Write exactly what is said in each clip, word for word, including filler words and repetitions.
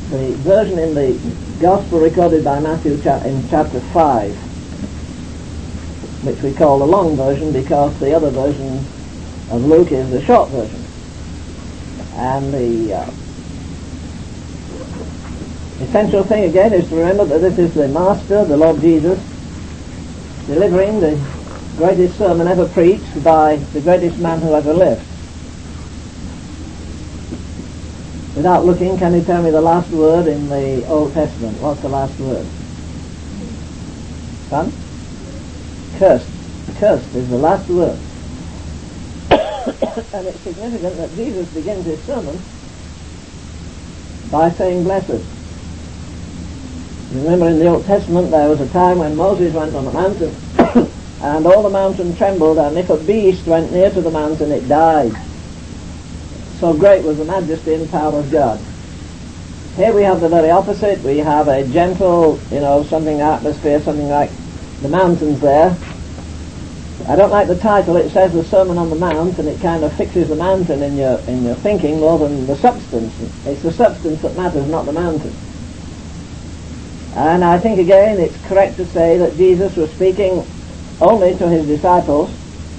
the version in the Gospel recorded by Matthew cha- in chapter five, which we call the long version because the other version of Luke is the short version. And the uh, essential thing again is to remember that this is the Master, the Lord Jesus, delivering the greatest sermon ever preached by the greatest man who ever lived. Without looking, can you tell me the last word in the Old Testament? What's the last word? Son? Cursed. Cursed is the last word. And it's significant that Jesus begins his sermon by saying blessed. Remember, in the Old Testament there was a time when Moses went on a mountain and all the mountain trembled, and if a beast went near to the mountain it died. So great was the majesty and power of God. Here we have the very opposite. We have a gentle, you know, something atmosphere, something like the mountains there. I don't like the title. It says the Sermon on the Mount, and it kind of fixes the mountain in your in your thinking more than the substance. It's the substance that matters, not the mountain. And I think again it's correct to say that Jesus was speaking only to his disciples,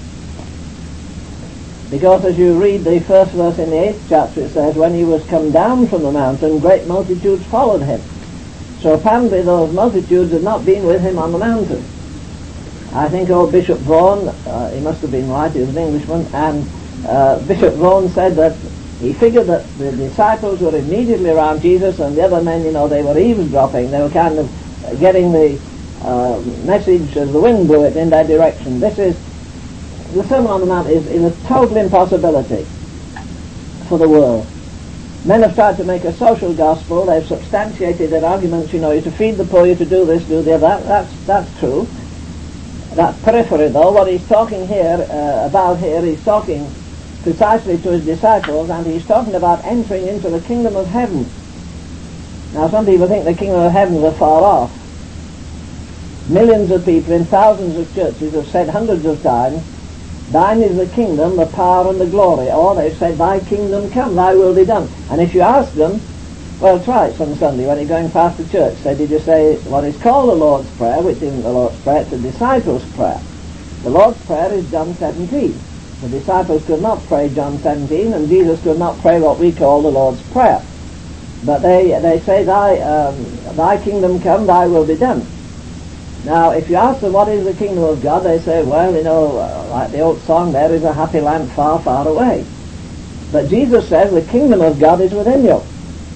because as you read the first verse in the eighth chapter, it says, when he was come down from the mountain, great multitudes followed him. So apparently those multitudes had not been with him on the mountain. I think old Bishop Vaughan, uh, he must have been right, he was an Englishman, and uh, Bishop Vaughan said that he figured that the disciples were immediately around Jesus, and the other men, you know, they were eavesdropping. They were kind of getting the uh, message as the wind blew it in their direction. This is, the Sermon on the Mount is, is a total impossibility for the world. Men have tried to make a social gospel. They've substantiated their arguments, you know, you're to feed the poor, you're to do this, do the other. That, that's, that's true. That's periphery, though. What he's talking here, uh, about here, he's talking precisely to his disciples, and he's talking about entering into the kingdom of heaven. Now, some people think the kingdom of heaven is far off. Millions of people in thousands of churches have said hundreds of times, thine is the kingdom, the power and the glory. Or they've said, thy kingdom come, thy will be done. And if you ask them, well, try it some Sunday when you're going past the church. Say, did you say what is called the Lord's Prayer, which isn't the Lord's Prayer, it's a disciples' prayer. The Lord's Prayer is John seventeen. The disciples could not pray John seventeen, and Jesus could not pray what we call the Lord's Prayer. But they they say, thy, um, thy kingdom come, thy will be done. Now, if you ask them what is the kingdom of God, they say, well, you know, uh, like the old song, there is a happy land far, far away. But Jesus says the kingdom of God is within you.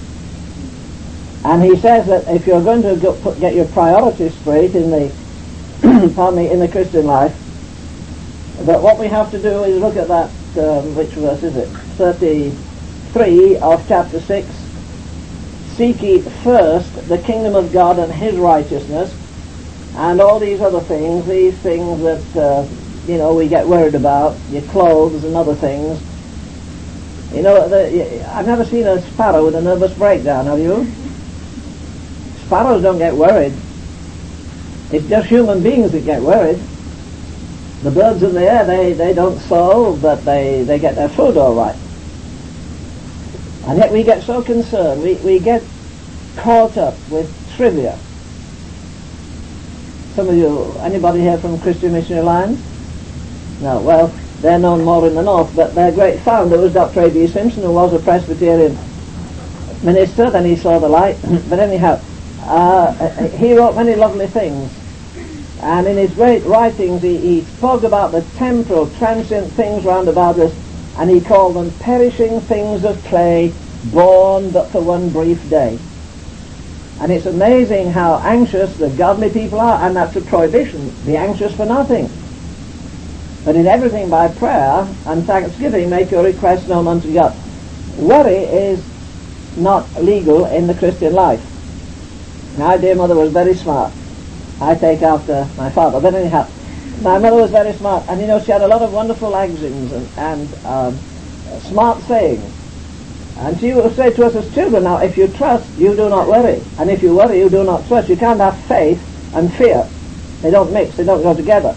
And he says that if you're going to go, put, get your priorities straight in the, pardon me, in the Christian life, that what we have to do is look at that, um, which verse is it? thirty-three of chapter six. Seek ye first the kingdom of God and his righteousness, and all these other things, these things that, uh, you know, we get worried about, your clothes and other things. You know, the, I've never seen a sparrow with a nervous breakdown, have you? Sparrows don't get worried. It's just human beings that get worried. The birds in the air, they, they don't soar, but they, they get their food all right. And yet we get so concerned, we, we get caught up with trivia. Some of you, anybody here from Christian Missionary Alliance? No, well, they're known more in the north, but their great founder was Doctor A B Simpson, who was a Presbyterian minister, then he saw the light. But anyhow, uh, he wrote many lovely things. And in his great writings he, he spoke about the temporal, transient things round about us, and he called them perishing things of clay, born but for one brief day. And it's amazing how anxious the godly people are, and that's a prohibition. Be anxious for nothing, but in everything by prayer and thanksgiving make your requests known unto God. Worry is not legal in the Christian life. My dear mother was very smart. I take after my father, but anyhow, my mother was very smart, and you know, she had a lot of wonderful axioms and, and um, smart sayings. And she would say to us as children, now, if you trust, you do not worry, and if you worry, you do not trust. You can't have faith and fear. They don't mix, they don't go together.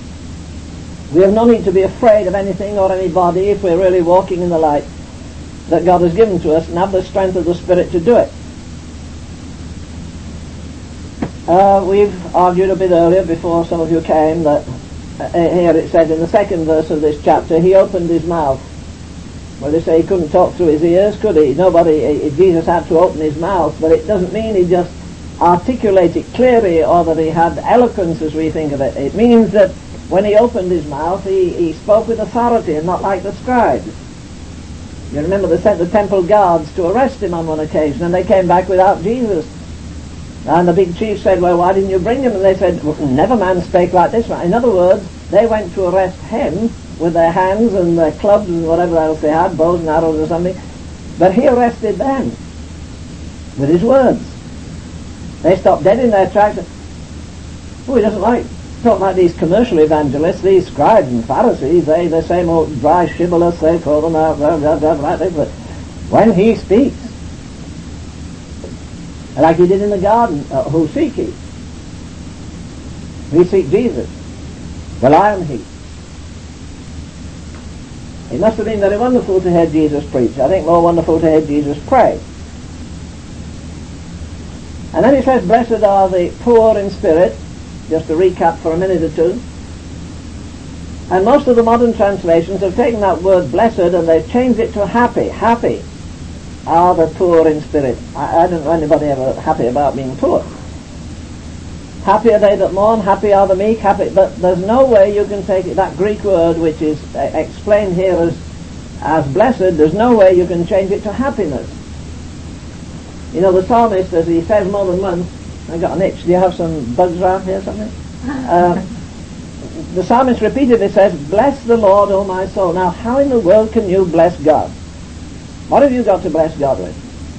We have no need to be afraid of anything or anybody if we're really walking in the light. that God has given to us and have the strength of the Spirit to do it. Uh, we've argued a bit earlier, before some of you came, that uh, here it says in the second verse of this chapter, he opened his mouth. Well, they say he couldn't talk through his ears, could he? Nobody, uh, Jesus had to open his mouth, but it doesn't mean he just articulated clearly or that he had eloquence as we think of it. It means that when he opened his mouth, he, he spoke with authority and not like the scribes. You remember they sent the temple guards to arrest him on one occasion, and they came back without Jesus. And the big chief said, well, why didn't you bring him? And they said, well, never man spake like this man. In other words, they went to arrest him with their hands and their clubs and whatever else they had, bows and arrows or something. But he arrested them with his words. They stopped dead in their tracks. Oh, he doesn't like, talk like these commercial evangelists, these scribes and Pharisees, they, the same old dry shibboleths, they call them out, blah, blah, blah, blah, but when he speaks, like he did in the garden, uh, who seek ye? We seek Jesus. Well, I am he. It must have been very wonderful to hear Jesus preach. I think more wonderful to hear Jesus pray. And then he says, blessed are the poor in spirit, just to recap for a minute or two. And most of the modern translations have taken that word blessed and they've changed it to happy. Happy are the poor in spirit. I, I don't know anybody ever happy about being poor. Happy are they that mourn, happy are the meek, happy, but there's no way you can take it, that Greek word which is uh, explained here as, as blessed, there's no way you can change it to happiness. You know, the psalmist, as he says more than once, I got an itch, do you have some bugs around here or something? Uh, the psalmist repeatedly says, bless the Lord, O my soul. Now, how in the world can you bless God? What have you got to bless God with?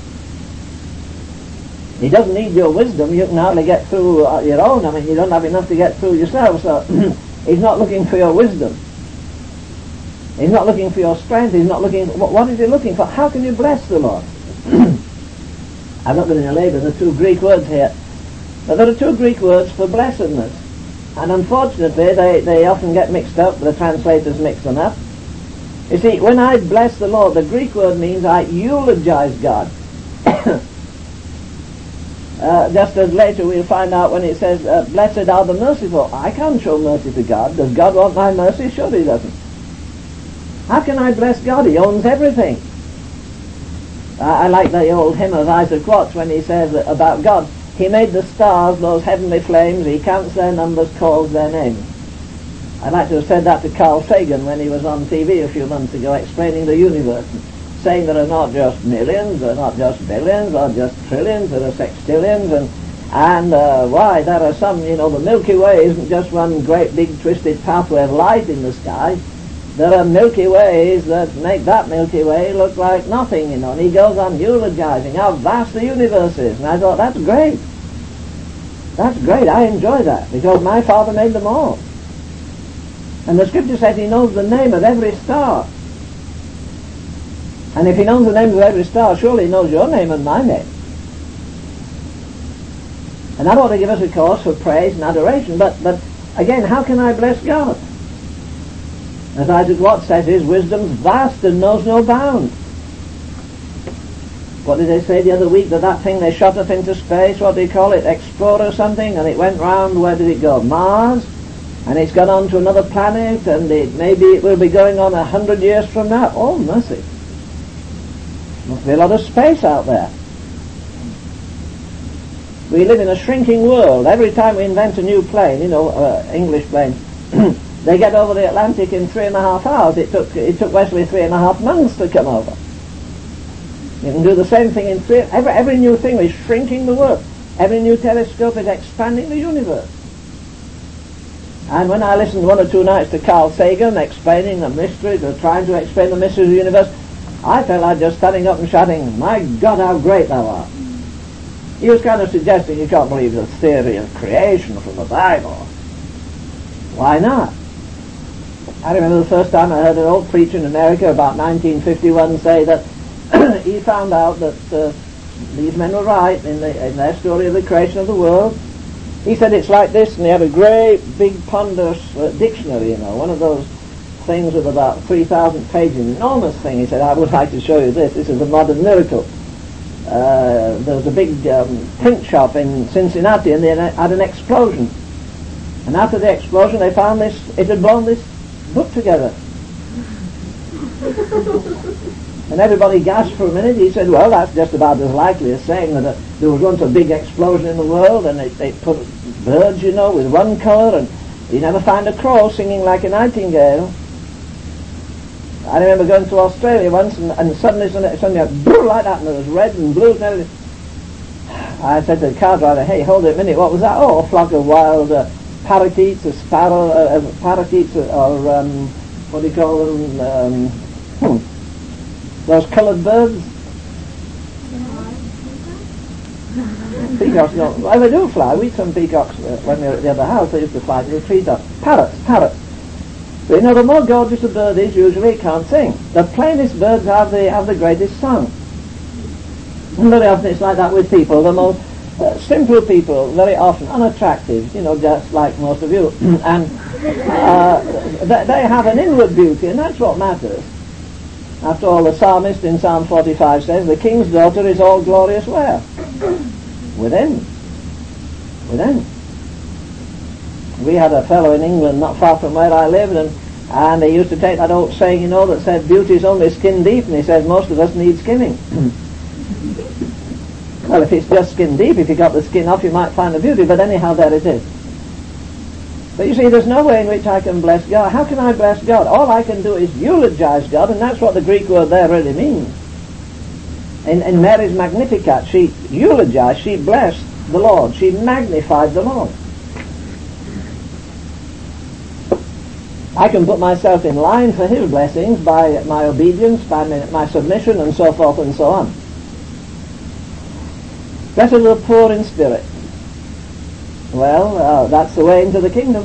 He doesn't need your wisdom. You can hardly get through uh, your own. I mean, you don't have enough to get through yourself, so he's not looking for your wisdom. He's not looking for your strength. He's not looking... What, what is he looking for? How can you bless the Lord? I'm not going to labour the two Greek words here, but there are two Greek words for blessedness, and unfortunately they, they often get mixed up. The translators mix them up. You see, when I bless the Lord, the Greek word means I eulogize God. uh, just as later we'll find out when it says, uh, blessed are the merciful. I can't show mercy to God. Does God want my mercy? Sure he doesn't. How can I bless God? He owns everything. I like the old hymn of Isaac Watts when he says about God, he made the stars, those heavenly flames, he counts their numbers, calls their names. I'd like to have said that to Carl Sagan when he was on T V a few months ago explaining the universe, and saying there are not just millions, there are not just billions, or just trillions, there are sextillions, and, and uh, why, there are some, you know, the Milky Way isn't just one great big twisted pathway of light in the sky. There are Milky Ways that make that Milky Way look like nothing, you know. And he goes on eulogizing how vast the universe is. And I thought, that's great. That's great. I enjoy that because my Father made them all. And the Scripture says he knows the name of every star. And if he knows the name of every star, surely he knows your name and my name. And that ought to give us a cause for praise and adoration. But, but again, how can I bless God? As Isaac Watts says, his wisdom's vast and knows no bound. What did they say the other week? That that thing they shot up into space, what do you call it, Explorer something, and it went round, where did it go? Mars? And it's gone on to another planet, and it, maybe it will be going on a hundred years from now. Oh, mercy. Must be a lot of space out there. We live in a shrinking world. Every time we invent a new plane, you know, uh, English plane, they get over the Atlantic in three and a half hours. It took it took Wesley three and a half months to come over. You can do the same thing in three. Every every new thing is shrinking the world. Every new telescope is expanding the universe. And when I listened one or two nights to Carl Sagan explaining the mysteries, or trying to explain the mysteries of the universe, I felt like just standing up and shouting, "My God, how great thou art!" He was kind of suggesting you can't believe the theory of creation from the Bible. Why not? I remember the first time I heard an old preacher in America about nineteen fifty-one say that he found out that uh, these men were right in, the, in their story of the creation of the world. He said it's like this, and he had a great, big, ponderous uh, dictionary, you know, one of those things with about three thousand pages, an enormous thing. He said, I would like to show you this. This is a modern miracle. Uh, there was a big um, print shop in Cincinnati, and they had an explosion. And after the explosion, they found this, it had blown this book together. And everybody gasped for a minute. He said, well, that's just about as likely as saying that uh, there was once a big explosion in the world, and they, they put birds, you know, with one colour, and you never find a crow singing like a nightingale. I remember going to Australia once, and, and suddenly, suddenly, a brrr like that, and there was red and blue and everything. I said to the car driver, hey, hold it a minute, what was that? Oh, a flock of wild uh, parakeets, a sparrow, uh, uh, parakeets, uh, or um, what do you call them? Um, hmm. Those coloured birds? Peacocks don't. Well, they do fly. We had some peacocks uh, when we were at the other house. They used to fly to the treetops. Parrots, parrots. But you know, the more gorgeous a bird is, usually it can't sing. The plainest birds have the have the greatest song. And very often it's like that with people. The most uh, simple people, very often unattractive. You know, just like most of you, and uh, they, they have an inward beauty, and that's what matters. After all, the psalmist in Psalm forty-five says, the king's daughter is all glorious where? Within. Within. We had a fellow in England not far from where I lived, and, and they used to take that old saying, you know, that said, beauty is only skin deep, and he says, most of us need skinning. Well, if it's just skin deep, if you got the skin off, you might find the beauty, but anyhow, there it is. But you see, there's no way in which I can bless God. How can I bless God? All I can do is eulogize God, and that's what the Greek word there really means. In, in Mary's Magnificat, she eulogized, she blessed the Lord, she magnified the Lord. I can put myself in line for His blessings by my obedience, by my, my submission, and so forth and so on. Blessed are the poor in spirit. Well, uh, that's the way into the kingdom.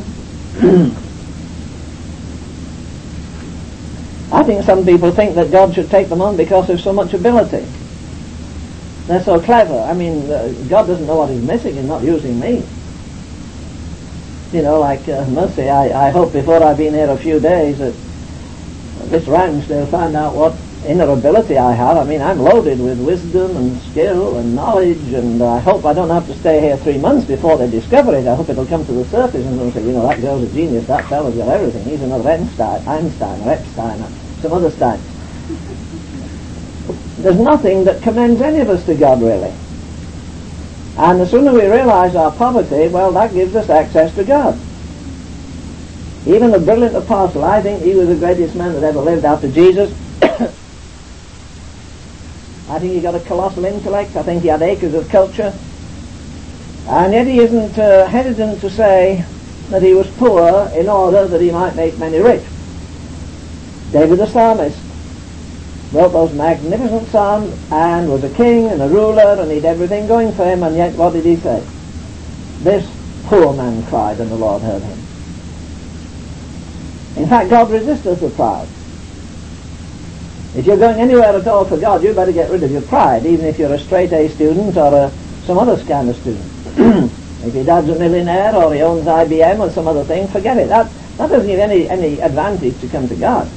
I think some people think that God should take them on because of so much ability. They're so clever. I mean, uh, God doesn't know what He's missing in not using me. You know, like uh, Mercy, I, I hope before I've been here a few days that this ranch, they'll find out what inner ability I have. I mean, I'm loaded with wisdom and skill and knowledge, and I hope I don't have to stay here three months before they discover it. I hope it'll come to the surface and they'll say, you know, that girl's a genius, that fellow's got everything. He's another Einstein, Einstein or Epstein or some other Stein. There's nothing that commends any of us to God, really. And the sooner we realize our poverty, well, that gives us access to God. Even the brilliant apostle, I think he was the greatest man that ever lived after Jesus. I think he got a colossal intellect. I think he had acres of culture. And yet he isn't uh, hesitant to say that he was poor in order that he might make many rich. David the psalmist wrote those magnificent psalms and was a king and a ruler and he'd everything going for him, and yet what did he say? This poor man cried and the Lord heard him. In fact, God resisteth the proud. If you're going anywhere at all for God, you better get rid of your pride, even if you're a straight A student or a, some other kind of student. If your dad's a millionaire or he owns I B M or some other thing, forget it. That, that doesn't give any, any advantage to come to God.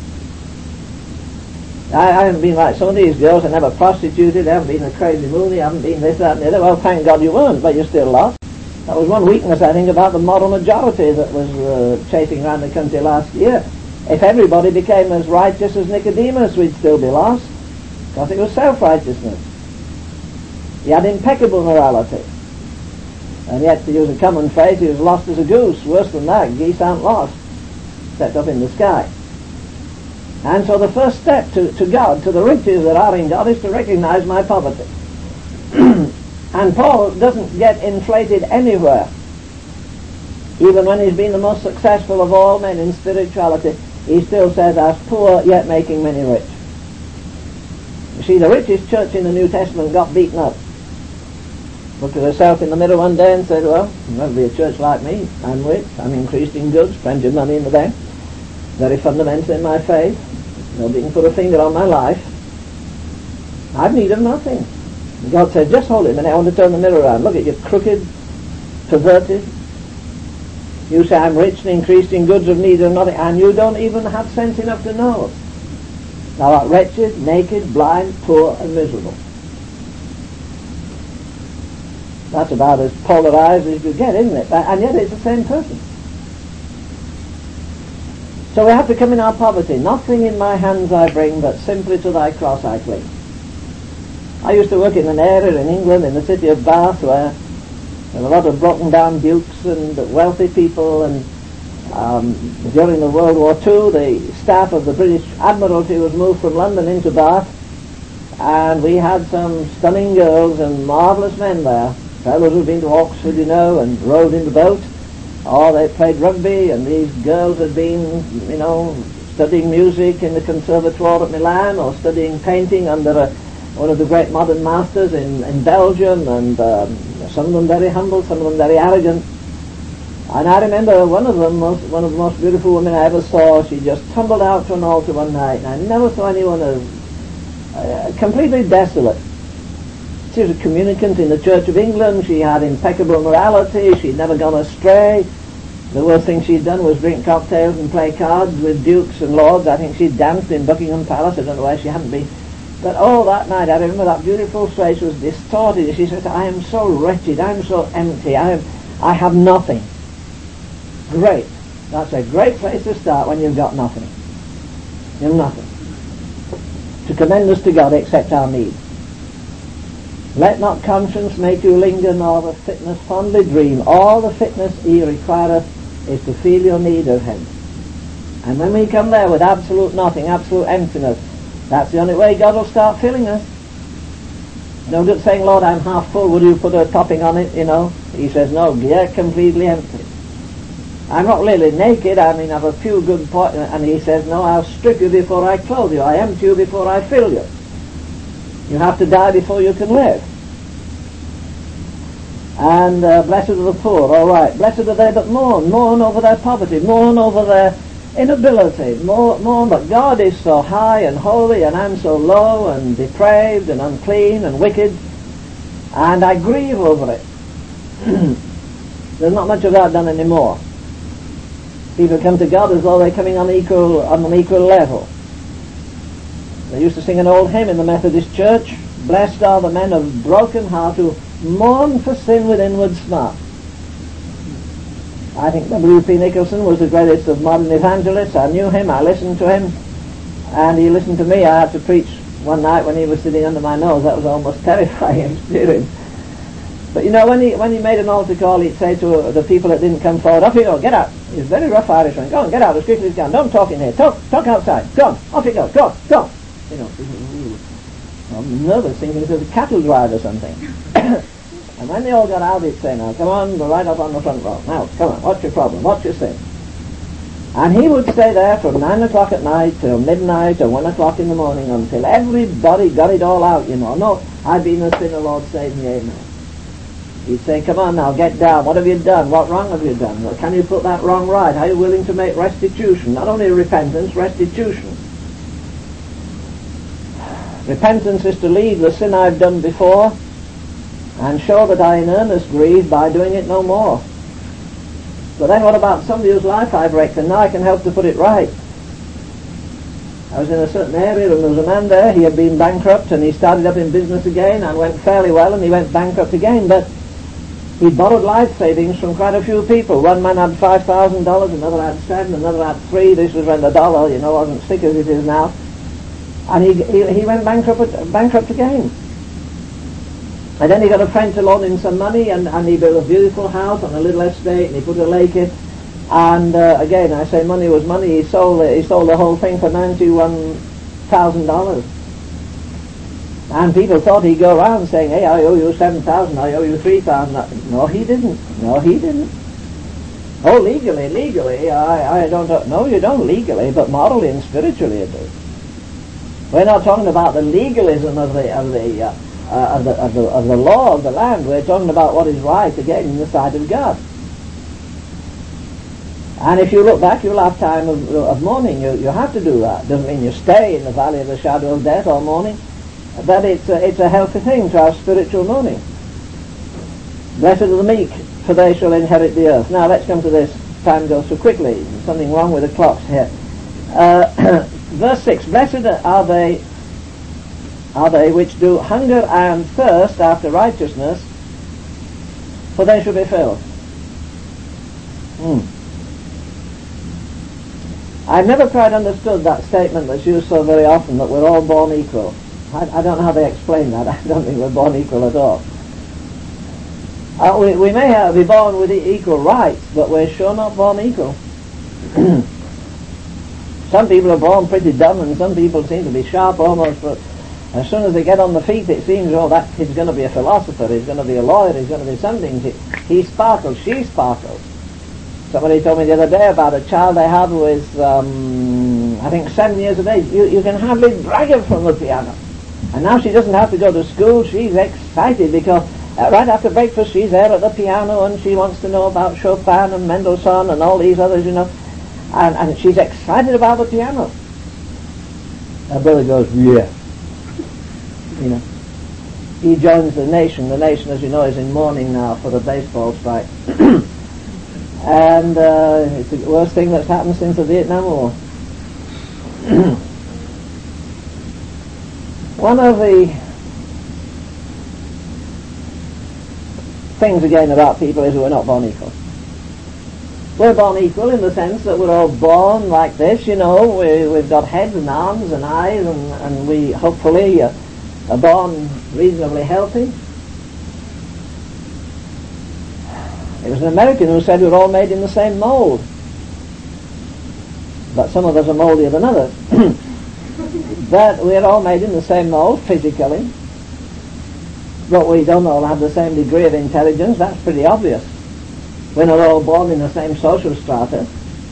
I, I haven't been like some of these girls. I never prostituted, I haven't been a crazy movie, I haven't been this, that and the other. Well, thank God you weren't, but you're still lost. That was one weakness, I think, about the moral majority that was uh, chasing around the country last year. If everybody became as righteous as Nicodemus, we'd still be lost, because it was self-righteousness. He had impeccable morality. And yet, to use a common phrase, he was lost as a goose. Worse than that, geese aren't lost, except up in the sky. And so the first step to, to God, to the riches that are in God, is to recognize my poverty. And Paul doesn't get inflated anywhere. Even when he's been the most successful of all men in spirituality, he still says, as poor, yet making many rich. You see, the richest church in the New Testament got beaten up. Looked at herself in the mirror one day and said, well, there'll be a church like me. I'm rich, I'm increased in goods, plenty of money in the bank, very fundamental in my faith, nobody can put a finger on my life. I've need of nothing. And God said, just hold it a minute, I want to turn the mirror around. Look at you, crooked, perverted. You say, I'm rich and increased in goods of need and nothing, and you don't even have sense enough to know it. Thou art wretched, naked, blind, poor, and miserable. That's about as polarized as you get, isn't it? And yet it's the same person. So we have to come in our poverty. Nothing in my hands I bring, but simply to thy cross I cling. I used to work in an area in England, in the city of Bath, where there were a lot of broken down dukes and wealthy people, and um, during the World War Two the staff of the British Admiralty was moved from London into Bath, and we had some stunning girls and marvellous men there. Fellows who'd been to Oxford, you know, and rowed in the boat, or they played rugby, and these girls had been, you know, studying music in the Conservatoire at Milan, or studying painting under a, one of the great modern masters in, in Belgium, and um, some of them very humble, some of them very arrogant. And I remember one of them, most, one of the most beautiful women I ever saw, she just tumbled out to an altar one night, and I never saw anyone as uh, completely desolate. She was a communicant in the Church of England. She had impeccable morality. She'd never gone astray. The worst thing she'd done was drink cocktails and play cards with dukes and lords. I think she'd danced in Buckingham Palace. I don't know where she hadn't been. But oh, that night, I remember that beautiful face was distorted. She said, I am so wretched. I am so empty. I am, I have nothing. Great. That's a great place to start when you've got nothing. You've nothing to commend us to God except our need. Let not conscience make you linger, nor the fitness fondly dream. All the fitness he requireth is to feel your need of him. And when we come there with absolute nothing, absolute emptiness, that's the only way God will start filling us. No good saying, Lord, I'm half full, would you put a topping on it, you know? He says, no, you're completely empty. I'm not really naked, I mean, I've a few good points, and he says, no, I'll strip you before I clothe you, I empty you before I fill you. You have to die before you can live. And uh, blessed are the poor, all right. Blessed are they that mourn, mourn over their poverty, mourn over their inability, mourn, mourn, but God is so high and holy, and I'm so low and depraved and unclean and wicked, and I grieve over it. There's not much of that done anymore. People come to God as though they're coming on equal on an equal level. They used to sing an old hymn in the Methodist Church, blessed are the men of broken heart who mourn for sin with inward smart. I think W P Nicholson was the greatest of modern evangelists. I knew him, I listened to him, and he listened to me. I had to preach one night when he was sitting under my nose. That was almost terrifying experience. But you know, when he when he made an altar call, he'd say to the people that didn't come forward, off you go, get out. He was a very rough Irishman. Go on, get out as quickly as you can. Don't talk in here. Talk, talk outside. Go on, off you go. Go on, go on. You know, I'm nervous, thinking it was a cattle drive or something. And when they all got out, he'd say, now, come on, go right up on the front row. Now, come on, what's your problem? What's your sin? And he would stay there from nine o'clock at night till midnight or one o'clock in the morning until everybody got it all out, you know. No, I've been a sinner, Lord, save me, amen. He'd say, come on now, get down. What have you done? What wrong have you done? Well, can you put that wrong right? Are you willing to make restitution? Not only repentance, restitution. Repentance is to leave the sin I've done before and show that I in earnest grieve by doing it no more. But then what about somebody whose life I've wrecked, and now I can help to put it right? I was in a certain area and there was a man there, he had been bankrupt and he started up in business again and went fairly well, and he went bankrupt again, but he borrowed life savings from quite a few people. One man had five thousand dollars, another had seven, another had three. This was when the dollar, you know, wasn't thick as it is now. And he, he, he went bankrupt, bankrupt again. And then he got a friend to loan him some money, and, and he built a beautiful house on a little estate, and he put a lake in. And uh, again, I say money was money. He sold it, he sold the whole thing for ninety-one thousand dollars. And people thought he'd go around saying, hey, I owe you seven thousand dollars, I owe you three thousand dollars. No, he didn't. No, he didn't. Oh, legally, legally, I, I don't know. No, you don't legally, but morally and spiritually you do. We're not talking about the legalism of the of the, uh, uh, of the of the of the law of the land. We're talking about what is right again in the sight of God. And if you look back, you'll have time of, of mourning. You you have to do that. Doesn't mean you stay in the valley of the shadow of death all mourning, but it's a, it's a healthy thing to have spiritual mourning. Blessed are the meek, for they shall inherit the earth. Now let's come to this. time goes so quickly. There's something wrong with the clocks here. Uh, verse six, blessed are they are they which do hunger and thirst after righteousness, for they shall be filled. Hmm. I've never quite understood that statement that's used so very often, that we're all born equal. I, I don't know how they explain that. I don't think we're born equal at all. Uh, we, we may have, be born with equal rights, but we're sure not born equal. Some people are born pretty dumb, and some people seem to be sharp almost, but as soon as they get on the feet, it seems, oh, that kid's going to be a philosopher, he's going to be a lawyer, he's going to be something. He, he sparkles, she sparkles. Somebody told me the other day about a child they had who is, um, I think, seven years of age. You, you can hardly drag her from the piano. And now she doesn't have to go to school. She's excited because uh, right after breakfast she's there at the piano and she wants to know about Chopin and Mendelssohn and all these others, you know. And, and she's excited about the piano. Her brother goes, yeah. You know. He joins the nation. The nation, as you know, is in mourning now for the baseball strike. And uh, it's the worst thing that's happened since the Vietnam War. One of the things again about people is we're not born equal. We're born equal in the sense that we're all born like this, you know, we, we've got heads and arms and eyes, and, and we hopefully uh, are born reasonably healthy. It was an American who said we're all made in the same mould. But some of us are mouldier than others. But we're all made in the same mould physically. But we don't all have the same degree of intelligence. That's pretty obvious. We're not all born in the same social strata.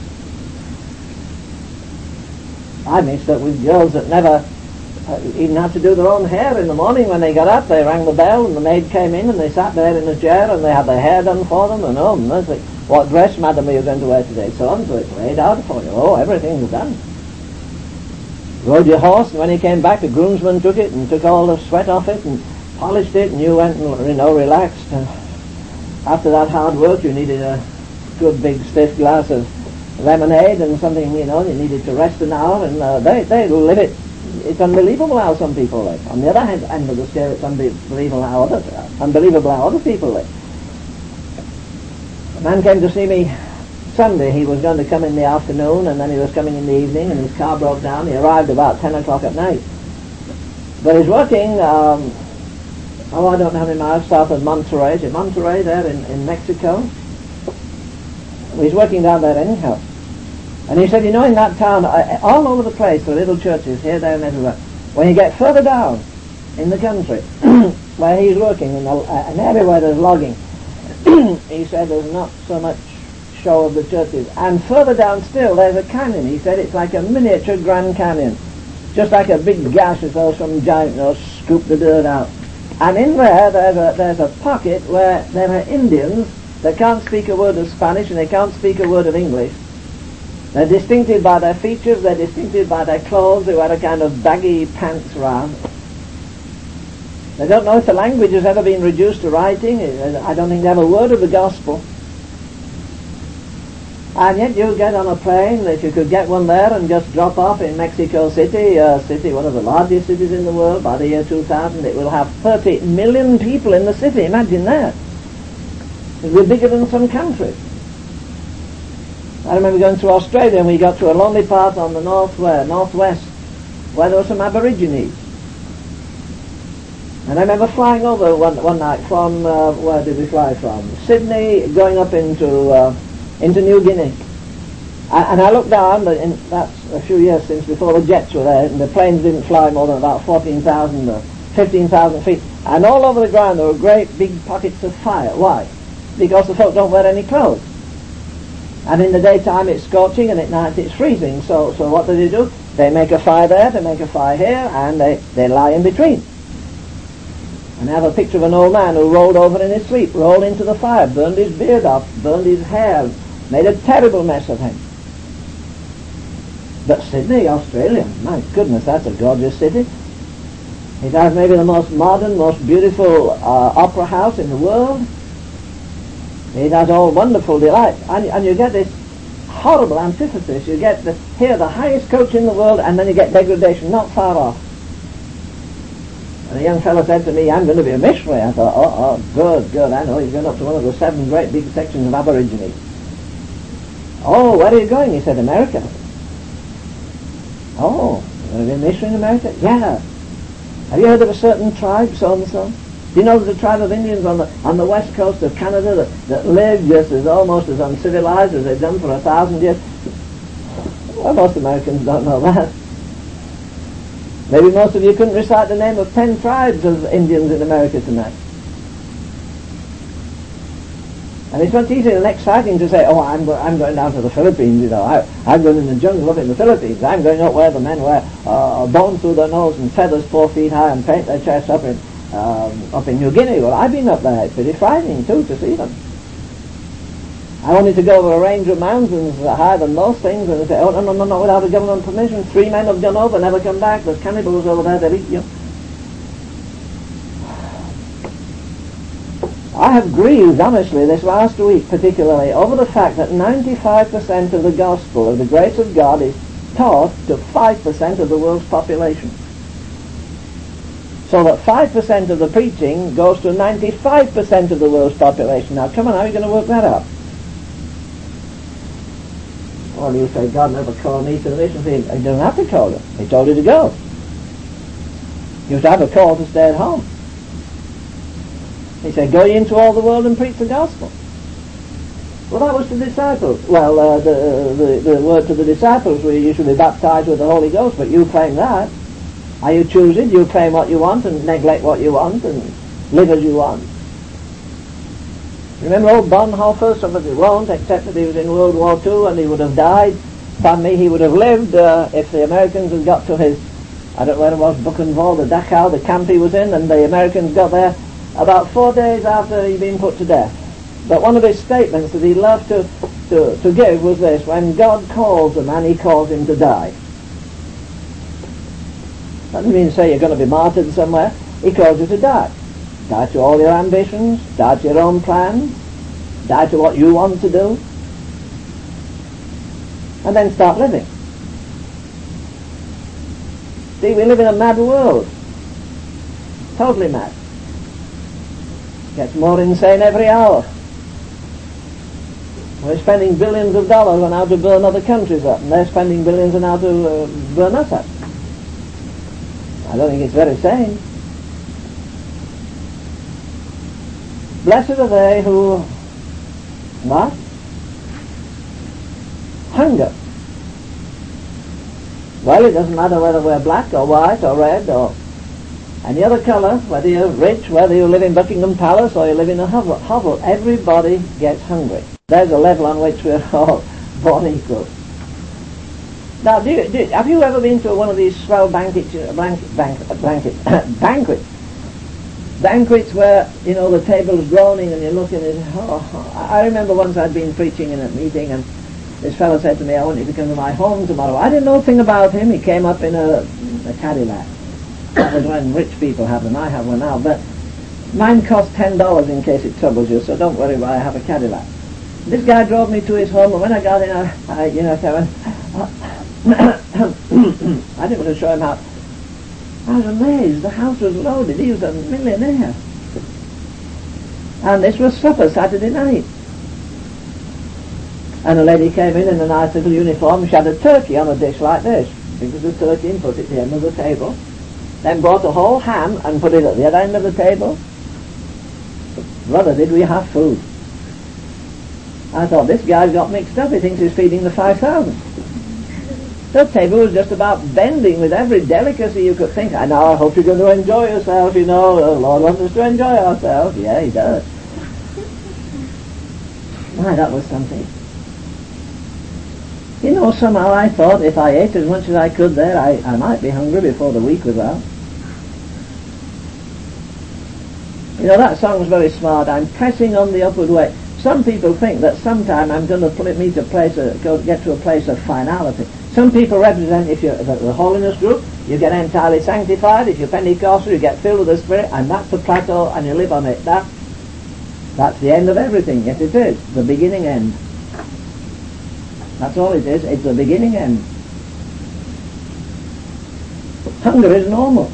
I mixed up with girls that never Uh, even had to do their own hair in the morning. When they got up, they rang the bell and the maid came in and they sat there in a chair and they had their hair done for them, and oh, mercy, what dress, madam, are you going to wear today? So on, so it's laid out for you. Oh, everything's done. Rode your horse, and when he came back, the groomsman took it and took all the sweat off it and polished it, and you went and, you know, relaxed. And after that hard work, you needed a good big stiff glass of lemonade and something, you know, you needed to rest an hour, and uh, they, they live it. It's unbelievable how some people live. On the other hand, end of the scale, it's unbelievable how other, unbelievable how other people live. A man came to see me Sunday. He was going to come in the afternoon, and then he was coming in the evening, and his car broke down. He arrived about ten o'clock at night. But he's working, um, oh, I don't know how many miles south of Monterrey. Is it Monterrey there in, in Mexico? Well, he's working down there anyhow. And he said, you know, in that town, uh, all over the place, there are little churches here, there, and everywhere. When you get further down in the country, where he's working, in a, uh, an area where there's logging, he said there's not so much show of the churches. And further down still, there's a canyon. He said it's like a miniature Grand Canyon, just like a big gash as though some giant, you know, scooped the dirt out. And in there, there's a, there's a pocket where there are Indians that can't speak a word of Spanish and they can't speak a word of English. They're distinctive by their features, they're distinctive by their clothes, they wear a kind of baggy pants round. They don't know if the language has ever been reduced to writing. I don't think they have a word of the gospel. And yet you get on a plane, if you could get one there and just drop off in Mexico City, a city, one of the largest cities in the world, by the year two thousand, it will have thirty million people in the city. Imagine that. It will be bigger than some countries. I remember going to Australia and we got to a lonely part on the north where, northwest, where there were some Aborigines. And I remember flying over one, one night from, uh, where did we fly from? Sydney, going up into uh, into New Guinea. And, and I looked down, in, that's a few years since, before the jets were there, and the planes didn't fly more than about fourteen thousand or fifteen thousand feet. And all over the ground there were great big pockets of fire. Why? Because the folk don't wear any clothes. And in the daytime it's scorching and at night it's freezing. So so what do they do? They make a fire there, they make a fire here, and they, they lie in between. And I have a picture of an old man who rolled over in his sleep, rolled into the fire, burned his beard off, burned his hair, made a terrible mess of him. But Sydney, Australia, my goodness, that's a gorgeous city. It has maybe the most modern, most beautiful uh, opera house in the world. It has all wonderful delight. And, and you get this horrible antithesis. You get the, here the highest coach in the world, and then you get degradation not far off. And a young fellow said to me, I'm going to be a missionary. I thought, oh, oh, good, good. I know he's going up to one of the seven great big sections of Aborigines. Oh, where are you going? He said, America. Oh, you're going to be a missionary in America? Yeah. Have you heard of a certain tribe, so and so? Do you know there's a tribe of Indians on the on the west coast of Canada that, that live just as almost as uncivilized as they've done for a thousand years? Well, most Americans don't know that. Maybe most of you couldn't recite the name of ten tribes of Indians in America tonight. And it's much easier and exciting to say, oh, I'm, go- I'm going down to the Philippines, you know, I, I'm going in the jungle up in the Philippines, I'm going up where the men wear uh, bones through their nose and feathers four feet high and paint their chests up in, um, up in New Guinea. Well, I've been up there. It's pretty frightening, too, to see them. I wanted to go over a range of mountains higher than most things, and they say, oh, no, no, no, no, without a government permission. Three men have gone over, never come back. There's cannibals over there, they'll eat you. I have grieved, honestly, this last week particularly, over the fact that ninety-five percent of the gospel of the grace of God is taught to five percent of the world's population. So that five percent of the preaching goes to ninety-five percent of the world's population. Now, come on, how are you going to work that out? Well, you say, God never called me to the mission field. He doesn't have to call you. He told you to go. You have to have a call to stay at home. He said, go ye into all the world and preach the gospel. Well, that was the disciples. Well, uh, the, the, the word to the disciples was you should be baptized with the Holy Ghost, but you claim that. Are you choosing? You claim what you want and neglect what you want and live as you want. Remember old Bonhoeffer? Somebody won't, except that he was in World War Two and he would have died. Pardon me, he would have lived uh, if the Americans had got to his, I don't know where it was, Buchenwald, the Dachau, the camp he was in, and the Americans got there about four days after he'd been put to death. But one of his statements that he loved to, to, to give was this: when God calls a man, he calls him to die. That doesn't mean to say you're going to be martyred somewhere. He calls you to die. Die to all your ambitions, die to your own plans, die to what you want to do, and then start living. See, we live in a mad world. Totally mad. Gets more insane every hour. We're spending billions of dollars on how to burn other countries up, and they're spending billions on how to uh, burn us up. I don't think it's very sane. Blessed are they who, what? Hunger. Well, it doesn't matter whether we're black or white or red or any other colour, whether you're rich, whether you live in Buckingham Palace or you live in a hovel. hovel everybody gets hungry. There's a level on which we're all born equal. Now, do you, do, have you ever been to one of these swell banquets, uh, blanket, bank, blanket, banquets? Banquets where, you know, the table's groaning and you're looking at it. Oh, I remember once I'd been preaching in a meeting and this fellow said to me, I want you to come to my home tomorrow. I didn't know a thing about him. He came up in a, a Cadillac. That was when rich people have them. I have one now. But mine cost ten dollars in case it troubles you, so don't worry why I have a Cadillac. This guy drove me to his home, and when I got in, I, I you know, I went, I didn't want to show him how. I was amazed. The house was loaded. He was a millionaire. And this was supper Saturday night. And a lady came in in a nice little uniform. She had a turkey on a dish like this. Took the turkey and put it at the end of the table. Then brought a whole ham and put it at the other end of the table. Brother, did we have food? I thought, this guy's got mixed up. He thinks he's feeding the five thousand. The table was just about bending with every delicacy you could think. I know, I hope you're going to enjoy yourself, you know. The Lord wants us to enjoy ourselves. Yeah, he does. Why, that was something. You know, somehow I thought if I ate as much as I could there, I, I might be hungry before the week was out. You know, that song was very smart. I'm pressing on the upward way. Some people think that sometime I'm going to put me to place a, go get to a place of finality. Some people represent, if you're the, the holiness group, you get entirely sanctified. If you're Pentecostal, you get filled with the Spirit, and that's the plateau, and you live on it. That That's the end of everything. Yes, it is. The beginning end. That's all it is. It's the beginning end. Hunger is normal.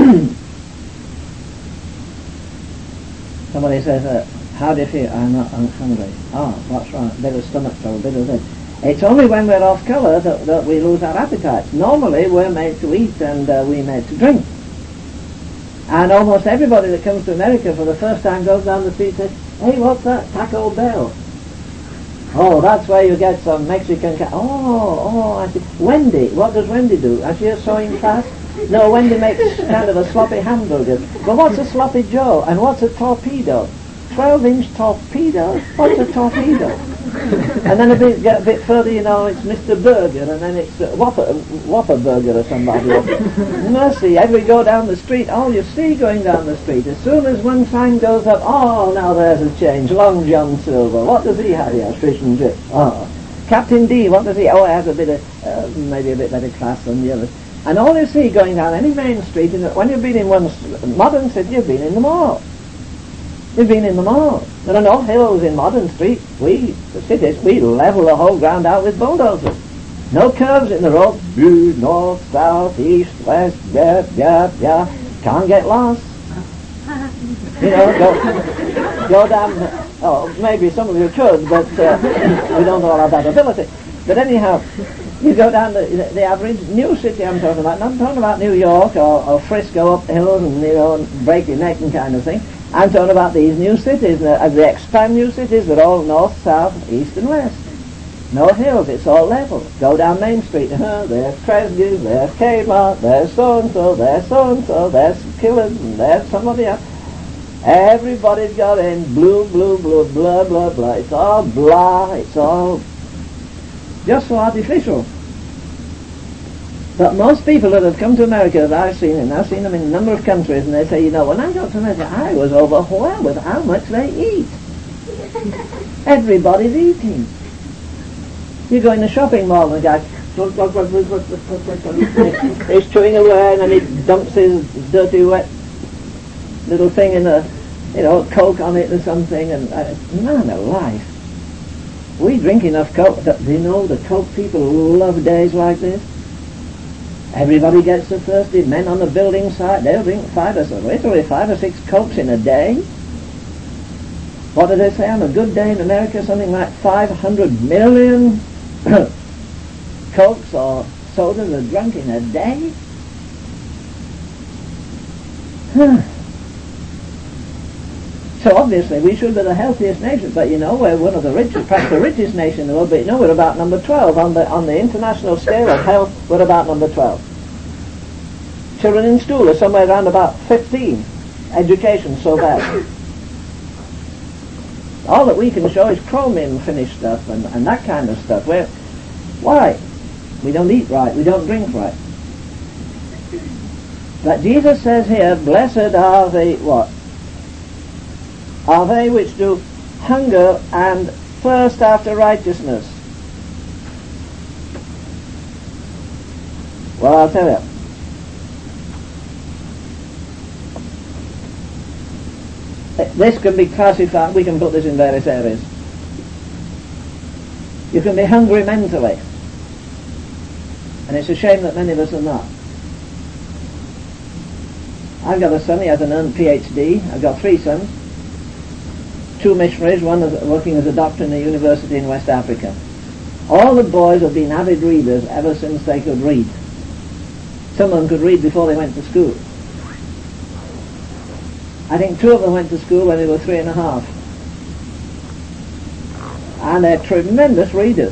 Somebody says, uh, how do you feel? I'm not I'm hungry. Oh, what's wrong? A bit of stomach trouble, a bit of this. It's only when we're off colour that, that we lose our appetites. Normally we're made to eat and uh, we're made to drink. And almost everybody that comes to America for the first time goes down the street and says, hey, what's that? Taco Bell. Oh, that's where you get some Mexican... Ca- oh, oh, I see. Wendy, what does Wendy do? Is she a sewing class? No, Wendy makes kind of a sloppy hamburger. But what's a sloppy Joe? And what's a torpedo? twelve-inch torpedo? What's a torpedo? And then a bit, get a bit further, you know, it's Mister Burger, and then it's uh, Whopper, Whopper Burger or somebody. Mercy, as we go down the street, all you see going down the street, as soon as one sign goes up, oh, now there's a change. Long John Silver, what does he have here? Fish and chips. Oh. Captain D, what does he? Oh, he has a bit of, uh, maybe a bit better class than the others. And all you see going down any main street, in the, when you've been in one modern city, you've been in the mall. You've been in the mall. There are no hills in modern streets. We, the cities, we level the whole ground out with bulldozers. No curves in the road. North, south, east, west, yeah, yeah, yeah. Can't get lost. You know, go, go down, oh, maybe some of you could, but uh, we don't all have that ability. But anyhow, you go down the, the average new city I'm talking about. I'm talking about New York or, or Frisco up the hills and, you know, and break your neck and kind of thing. I'm talking about these new cities. As they expand new cities, they're all north, south, east and west. No hills, it's all level. Go down Main Street, uh, there's Kresge's, there's Kmart, there's so-and-so, there's so-and-so, there's Killers, and there's somebody else. Everybody's got in blue, blue, blue, blah, blah, blah. It's all blah, it's all just so artificial. But most people that have come to America that I've seen, and I've seen them in a number of countries, and they say, you know, when I got to America, I was overwhelmed with how much they eat. Everybody's eating. You go in the shopping mall and the guy, he's chewing away, and then he dumps his dirty, wet little thing in a, you know, Coke on it or something, and uh, man alive. We drink enough Coke. Do you know the Coke people love days like this? Everybody gets so thirsty. Men on the building site, they'll drink five or so, literally five or six Cokes in a day. What do they say on a good day in America? Something like five hundred million Cokes or sodas are drunk in a day. So obviously we should be the healthiest nation, but you know, we're one of the richest, perhaps the richest nation in the world, but you know, we're about number twelve on the on the international scale of health. We're about number twelve. Children in school are somewhere around about fifteen. Education so bad. All that we can show is chromium finished stuff and, and that kind of stuff. We're, why? We don't eat right, we don't drink right. But Jesus says here, blessed are the what? Are they which do hunger and thirst after righteousness. Well, I'll tell you. This can be classified, we can put this in various areas. You can be hungry mentally, and it's a shame that many of us are not. I've got a son, he has an earned P H D. I've got three sons. Two missionaries, one is working as a doctor in a university in West Africa. All the boys have been avid readers ever since they could read. Some of them could read before they went to school. I think two of them went to school when they were three and a half. And they're tremendous readers.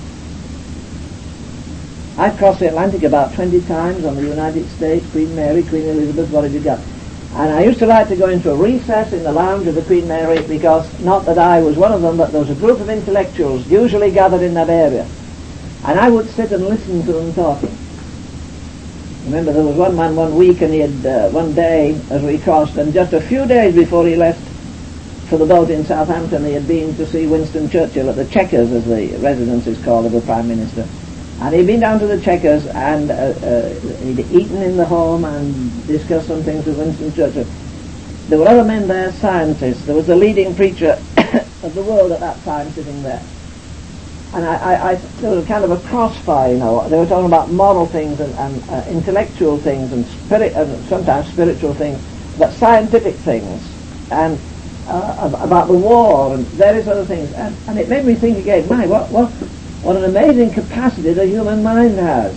I've crossed the Atlantic about twenty times on the United States, Queen Mary, Queen Elizabeth, what have you got? And I used to like to go into a recess in the lounge of the Queen Mary, because, not that I was one of them, but there was a group of intellectuals usually gathered in that area. And I would sit and listen to them talking. Remember, there was one man one week, and he had, uh, one day, as we crossed, and just a few days before he left for the boat in Southampton, he had been to see Winston Churchill at the Chequers, as the residence is called, of the Prime Minister. And he'd been down to the Chequers, and uh, uh, he'd eaten in the home and discussed some things with Winston Churchill. There were other men there, scientists. There was the leading preacher of the world at that time sitting there. And I, I, I, there was kind of a crossfire, you know. They were talking about moral things and, and uh, intellectual things and spirit, and sometimes spiritual things, but scientific things, and uh, about the war and various other things. And, and it made me think again, my, what, what, what an amazing capacity the human mind has.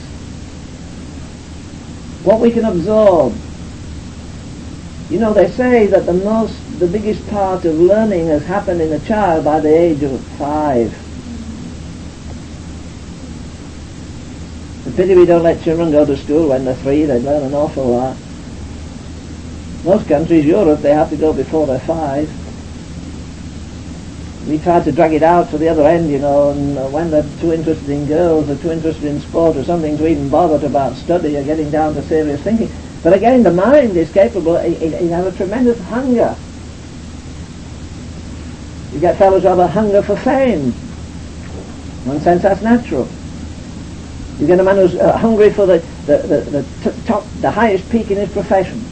What we can absorb. You know, they say that the most, the biggest part of learning has happened in a child by the age of five. It's a pity we don't let children go to school when they're three. They learn an awful lot. Most countries, Europe, they have to go before they're five. We try to drag it out to the other end, you know, and uh, when they're too interested in girls or too interested in sport or something to even bother about study or getting down to serious thinking. But again, the mind is capable, it, it, it has a tremendous hunger. You get fellows who have a hunger for fame. In one sense, that's natural. You get a man who's uh, hungry for the, the, the, the t- top, the highest peak in his profession.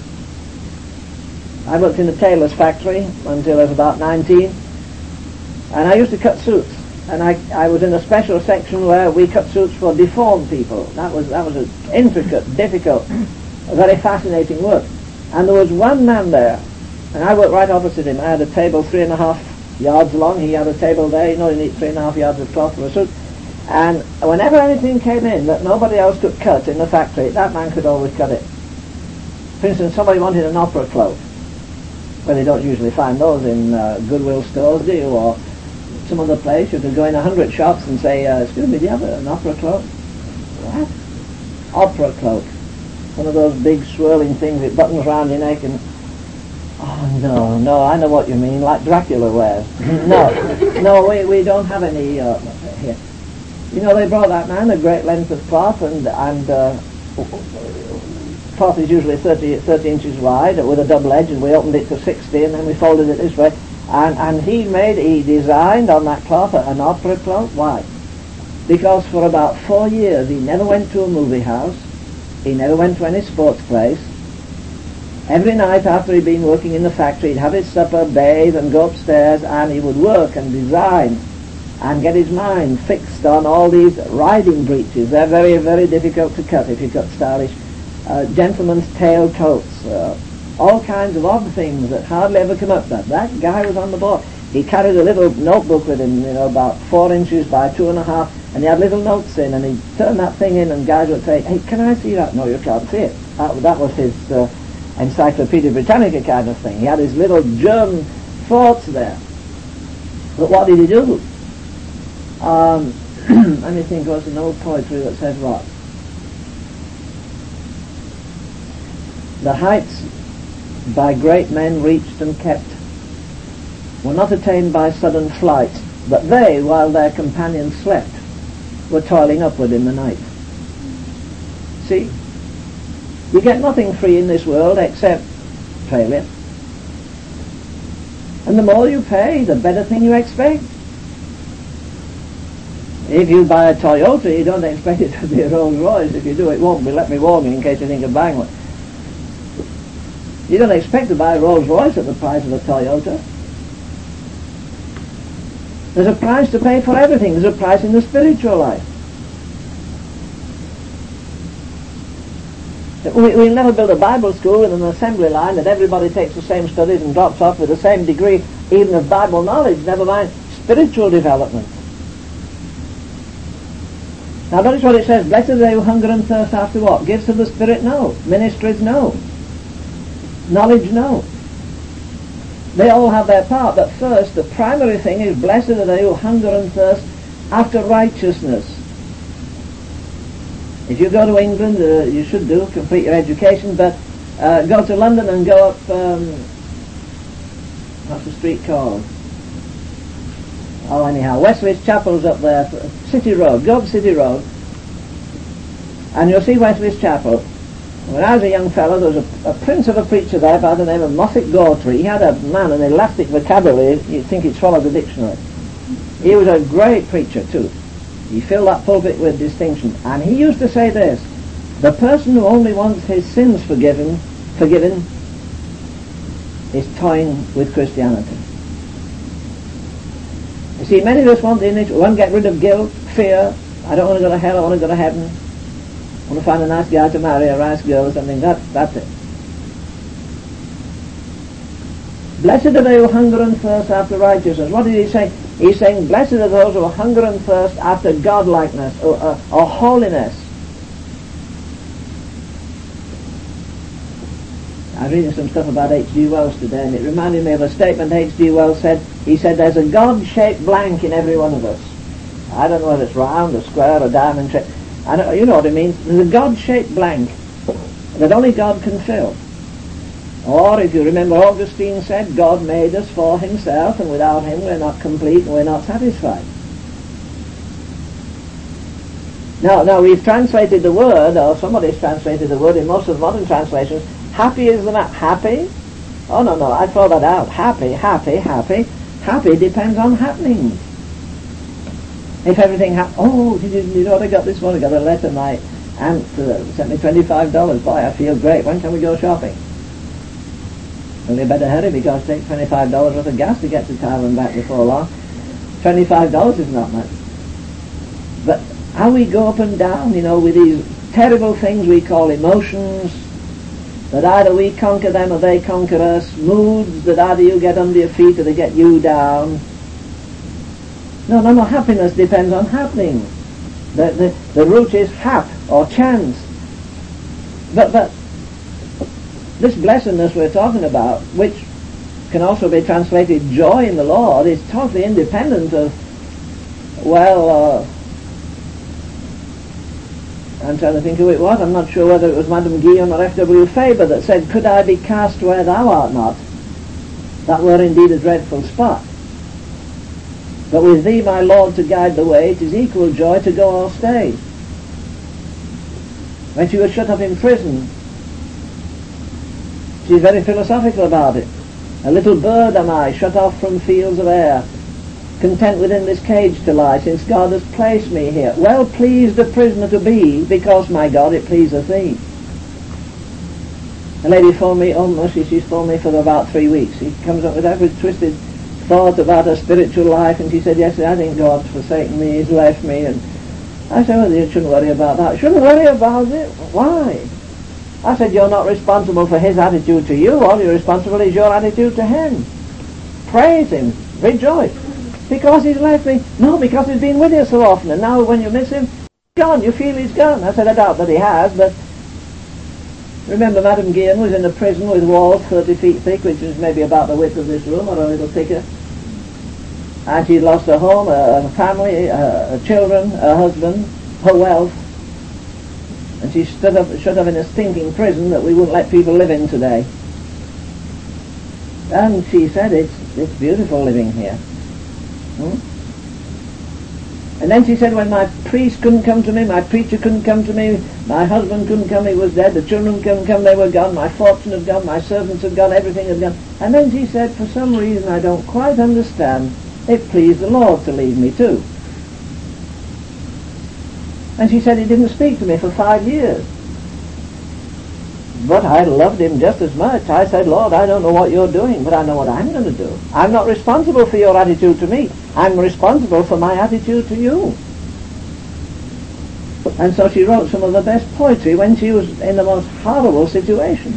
I worked in a tailor's factory until I was about nineteen, and I used to cut suits. And I, I was in a special section where we cut suits for deformed people. That was that was an intricate, difficult, very fascinating work. And there was one man there, and I worked right opposite him. I had a table three and a half yards long. He had a table there. You know, you need three and a half yards of cloth for a suit. And whenever anything came in that nobody else could cut in the factory, that man could always cut it. For instance, somebody wanted an opera cloak. Well, you don't usually find those in uh, Goodwill stores, do you? Or some other place. You could go in a hundred shops and say, uh, excuse me, do you have an opera cloak? What? Opera cloak. One of those big swirling things with buttons round your neck and... Oh, no, no, I know what you mean, like Dracula wears. no, no, we, we don't have any uh, here. You know, they brought that man a great length of cloth, and and uh, cloth is usually thirty, thirty inches wide with a double edge, and we opened it to sixty, and then we folded it this way. And and he made, he designed on that cloth an opera cloak. Why? Because for about four years he never went to a movie house, he never went to any sports place. Every night after he'd been working in the factory, he'd have his supper, bathe, and go upstairs, and he would work and design and get his mind fixed on all these riding breeches. They're very, very difficult to cut if you cut stylish. Uh, gentlemen's tail coats, uh, all kinds of odd things that hardly ever come up. That that guy was on the board. He carried a little notebook with him, you know, about four inches by two and a half, and he had little notes in, and he'd turn that thing in, and guys would say, "Hey, can I see that?" "No, you can't see it." That, that was his uh, Encyclopedia Britannica kind of thing. He had his little germ thoughts there. But what did he do? Um, let me think, what's an old poetry that says what? The heights by great men reached and kept were not attained by sudden flight, but they, while their companions slept, were toiling upward in the night. See? You get nothing free in this world except failure. And the more you pay, the better thing you expect. If you buy a Toyota, you don't expect it to be a Rolls Royce. If you do, it won't be. Let me warn you in case you think of buying one. You don't expect to buy a Rolls Royce at the price of a Toyota. There's a price to pay for everything. There's a price in the spiritual life. We, we'll never build a Bible school with an assembly line that everybody takes the same studies and drops off with the same degree, even of Bible knowledge, never mind spiritual development. Now notice what it says, blessed are they who hunger and thirst after what? Gifts of the Spirit? No. Ministries? No. Knowledge? No. They all have their part, but first, the primary thing is, blessed are they who hunger and thirst after righteousness. If you go to England, uh, you should do, complete your education, but uh, go to London and go up, um, what's the street called? Oh, anyhow, Westwich Chapel's up there, City Road, go up City Road, and you'll see Westwich Chapel. When I was a young fellow, there was a, a prince of a preacher there by the name of Moffat Gawtrey. He had a man, an elastic vocabulary, you'd think he'd swallowed the dictionary. He was a great preacher too. He filled that pulpit with distinction. And he used to say this, the person who only wants his sins forgiven, forgiven, is toying with Christianity. You see, many of us want the initial, want to get rid of guilt, fear. I don't want to go to hell, I want to go to heaven. I want to find a nice guy to marry, a nice girl or something. That, that's it. Blessed are they who hunger and thirst after righteousness. What did he say? He's saying, blessed are those who hunger and thirst after godlikeness or, uh, or holiness. I was reading some stuff about H G Wells today, and it reminded me of a statement H G Wells said. He said, there's a God-shaped blank in every one of us. I don't know whether it's round or square or diamond shape. I don't, you know what it means. There's a God-shaped blank that only God can fill. Or, if you remember, Augustine said, God made us for himself, and without him we're not complete and we're not satisfied. Now, now we've translated the word, or somebody's translated the word in most of the modern translations, happy is the man. Happy? Oh, no, no, I throw that out. Happy, happy, happy. Happy depends on happenings. If everything happens, oh, did you, you know what I got this morning? I got a letter, my aunt uh, sent me twenty-five dollars. Boy, I feel great. When can we go shopping? Only better hurry, because it takes twenty-five dollars worth of gas to get to town and back before long. twenty-five dollars is not much. But how we go up and down, you know, with these terrible things we call emotions, that either we conquer them or they conquer us, moods that either you get under your feet or they get you down. No, no, no, happiness depends on happening. The, the, the root is hap, or chance. But, but, this blessedness we're talking about, which can also be translated joy in the Lord, is totally independent of, well, uh, I'm trying to think who it was. I'm not sure whether it was Madame Guyon or F W Faber that said, could I be cast where thou art not? That were indeed a dreadful spot. But with thee, my Lord, to guide the way, it is equal joy to go or stay. When she was shut up in prison, she's very philosophical about it. A little bird am I, shut off from fields of air, content within this cage to lie, since God has placed me here. Well pleased a prisoner to be, because, my God, it pleaseth thee. A lady phoned me, oh mercy, she's phoned me for about three weeks. She comes up with every twisted thought about her spiritual life, and she said, yes, I think God's forsaken me, he's left me. And I said, well, you shouldn't worry about that. Shouldn't worry about it? Why? I said, you're not responsible for his attitude to you. All you're responsible is your attitude to him. Praise him. Rejoice. Because he's left me? No, because he's been with you so often, and now when you miss him, he's gone. You feel he's gone. I said, I doubt that he has, but remember, Madame Guyon was in a prison with walls thirty feet thick, which is maybe about the width of this room, or a little thicker. And she'd lost her home, her family, her children, her husband, her wealth. And she stood up, shut up in a stinking prison that we wouldn't let people live in today. And she said, it's, it's beautiful living here. Hmm? And then she said, when my priest couldn't come to me, my preacher couldn't come to me, my husband couldn't come, he was dead, the children couldn't come, they were gone, my fortune had gone, my servants had gone, everything had gone. And then she said, for some reason I don't quite understand, it pleased the Lord to leave me too. And she said, he didn't speak to me for five years. But I loved him just as much. I said, Lord, I don't know what you're doing, but I know what I'm going to do. I'm not responsible for your attitude to me. I'm responsible for my attitude to you. And so she wrote some of the best poetry when she was in the most horrible situation.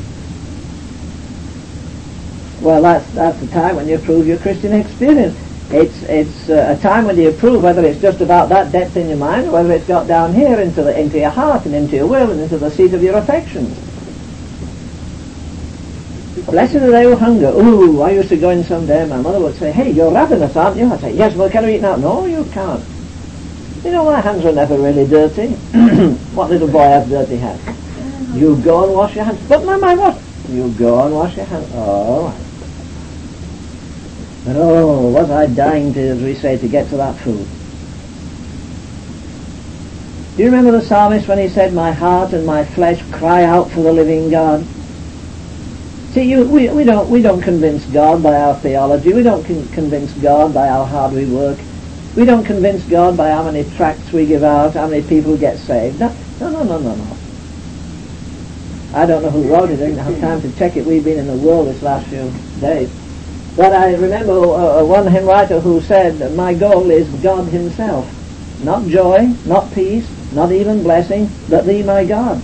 Well, that's, that's the time when you prove your Christian experience. It's it's uh, a time when you prove whether it's just about that depth in your mind, or whether it's got down here into the into your heart and into your will and into the seat of your affections. Blessed are they who hunger. Ooh, I used to go in some day, my mother would say, hey, you're ravenous, aren't you? I'd say, yes, well, can I eat now? No, you can't. You know, my hands were never really dirty. What little boy has dirty hands? You go and wash your hands. But Mum, I wash. You go and wash your hands. Oh, but oh, was I dying to, as we say, to get to that food. Do you remember the psalmist when he said, my heart and my flesh cry out for the living God? See, you, we, we don't we don't convince God by our theology. We don't con- convince God by how hard we work. We don't convince God by how many tracts we give out, how many people get saved. No, no, no, no, no, no. I don't know who wrote it. I didn't have time to check it. We've been in the world this last few days. But I remember uh, one hymn writer who said, my goal is God himself. Not joy, not peace, not even blessing, but thee, my God.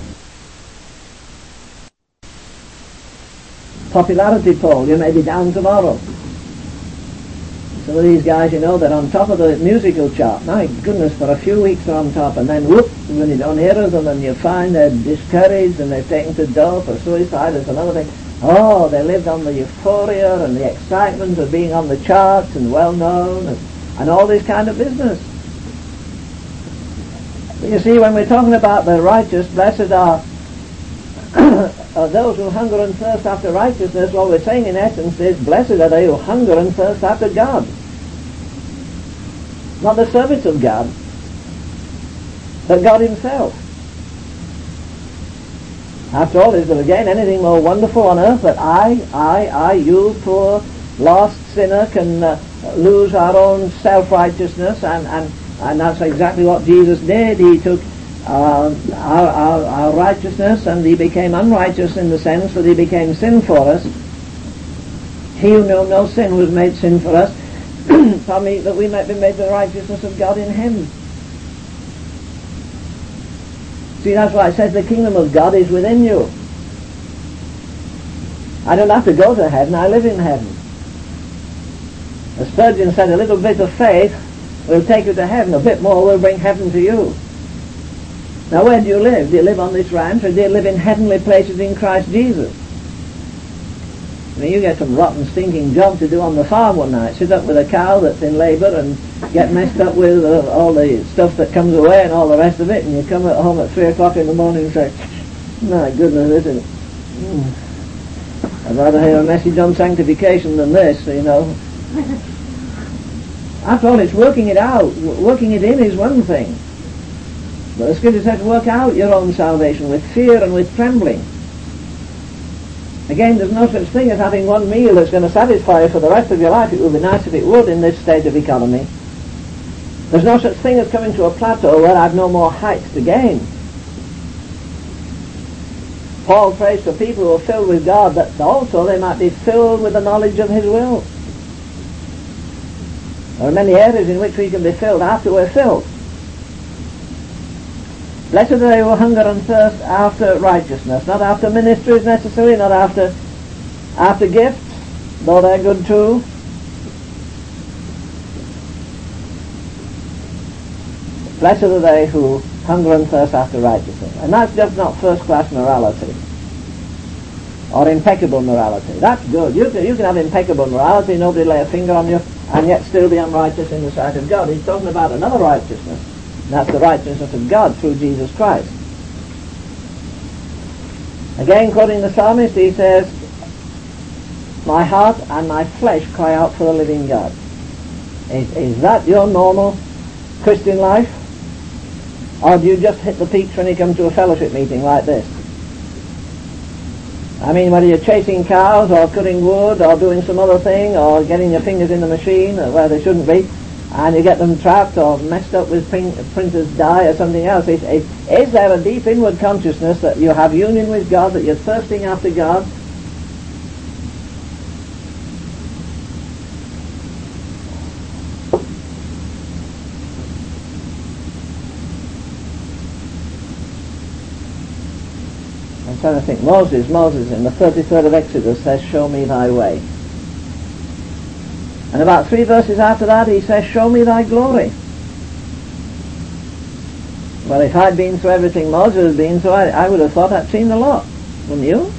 Popularity poll, you may be down tomorrow. Some of these guys, you know, they're on top of the musical chart. My goodness, for a few weeks they're on top, and then whoop, when you don't hear of them and you find they're discouraged and they're taken to dope or suicide or some other thing. Oh, they lived on the euphoria and the excitement of being on the charts and well known and, and all this kind of business. But you see, when we're talking about the righteous, blessed are are those who hunger and thirst after righteousness, what we're saying in essence is, blessed are they who hunger and thirst after God. Not the service of God, but God himself. After all, is there again anything more wonderful on earth that I, I, I, you, poor, lost sinner, can uh, lose our own self-righteousness, and, and, and that's exactly what Jesus did. He took Uh, our, our, our righteousness, and he became unrighteous in the sense that he became sin for us. He who knew no sin was made sin for us, pardon me, that we might be made the righteousness of God in him. See, that's why it says the kingdom of God is within you. I don't have to go to heaven, I live in heaven. As Spurgeon said, a little bit of faith will take you to heaven, a bit more will bring heaven to you. Now, where do you live? Do you live on this ranch, or do you live in heavenly places in Christ Jesus? I mean, you get some rotten, stinking job to do on the farm one night. Sit up with a cow that's in labour and get messed up with uh, all the stuff that comes away and all the rest of it, and you come at home at three o'clock in the morning and say, my goodness, isn't it? Mm. I'd rather hear a message on sanctification than this, you know. After all, it's working it out. Working it in is one thing. But the Scripture says, work out your own salvation with fear and with trembling. Again, there's no such thing as having one meal that's going to satisfy you for the rest of your life. It would be nice if it would in this state of economy. There's no such thing as coming to a plateau where I've no more heights to gain. Paul prays for people who are filled with God that also they might be filled with the knowledge of his will. There are many areas in which we can be filled after we're filled. Blessed are they who hunger and thirst after righteousness, not after ministries necessarily, not after after gifts, though they're good too. Blessed are they who hunger and thirst after righteousness. And that's just not first-class morality or impeccable morality. That's good. You can, you can have impeccable morality, nobody lay a finger on you, and yet still be unrighteous in the sight of God. He's talking about another righteousness. That's the righteousness of God through Jesus Christ. Again, quoting the psalmist, he says, my heart and my flesh cry out for the living God. Is, is that your normal Christian life? Or do you just hit the peaks when you come to a fellowship meeting like this? I mean, whether you're chasing cows or cutting wood or doing some other thing or getting your fingers in the machine where they shouldn't be, and you get them trapped or messed up with print, printer's dye or something else. It, it, is there a deep inward consciousness that you have union with God, that you're thirsting after God? I'm trying to think. Moses, Moses in the thirty-third of Exodus says, show me thy way. And about three verses after that he says, show me thy glory. Well, if I'd been through everything Moses had been through, I, I would have thought I'd seen the lot. Wouldn't you?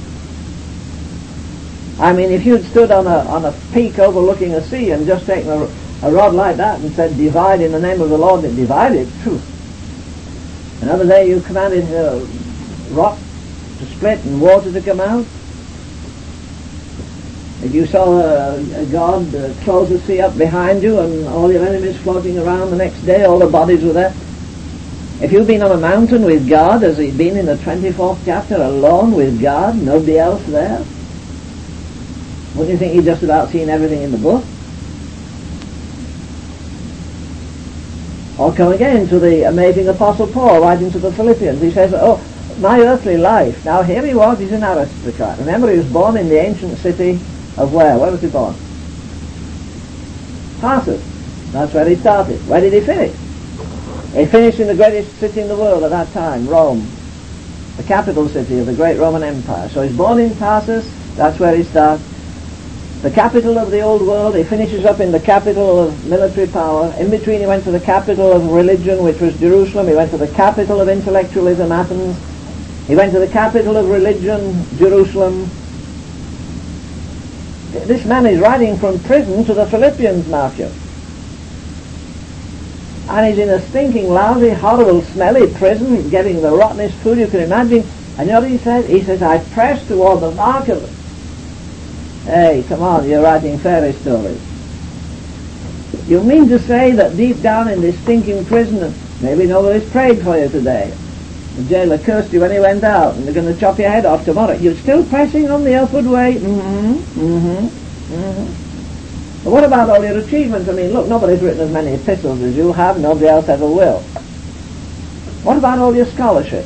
I mean, if you'd stood on a on a peak overlooking a sea and just taken a, a rod like that and said, divide in the name of the Lord, and it divided, phew. Another day you commanded uh, rock to split and water to come out. If you saw a, a God uh, close the sea up behind you and all your enemies floating around the next day, all the bodies were there. If you've been on a mountain with God, as he'd been in the twenty-fourth chapter, alone with God, nobody else there, wouldn't you think you'd just about seen everything in the book? Or come again to the amazing Apostle Paul writing to the Philippians. He says, oh, my earthly life. Now here he was, he's an aristocrat. Remember, he was born in the ancient city of where? Where was he born? Tarsus. That's where he started. Where did he finish? He finished in the greatest city in the world at that time, Rome, the capital city of the great Roman Empire. So he's born in Tarsus, that's where he starts. The capital of the old world, he finishes up in the capital of military power. In between he went to the capital of religion, which was Jerusalem. He went to the capital of intellectualism, Athens. He went to the capital of religion, Jerusalem. This man is writing from prison to the Philippians, mark you. And he's in a stinking, lousy, horrible, smelly prison, getting the rottenest food you can imagine. And you know what he says? He says, I press toward the mark of it. Hey, come on, you're writing fairy stories. You mean to say that deep down in this stinking prison, maybe nobody's prayed for you today. The jailer cursed you when he went out, and they're going to chop your head off tomorrow. You're still pressing on the upward way? Mm-hmm, mm-hmm, mm-hmm. But what about all your achievements? I mean, look, nobody's written as many epistles as you have, nobody else ever will. What about all your scholarship?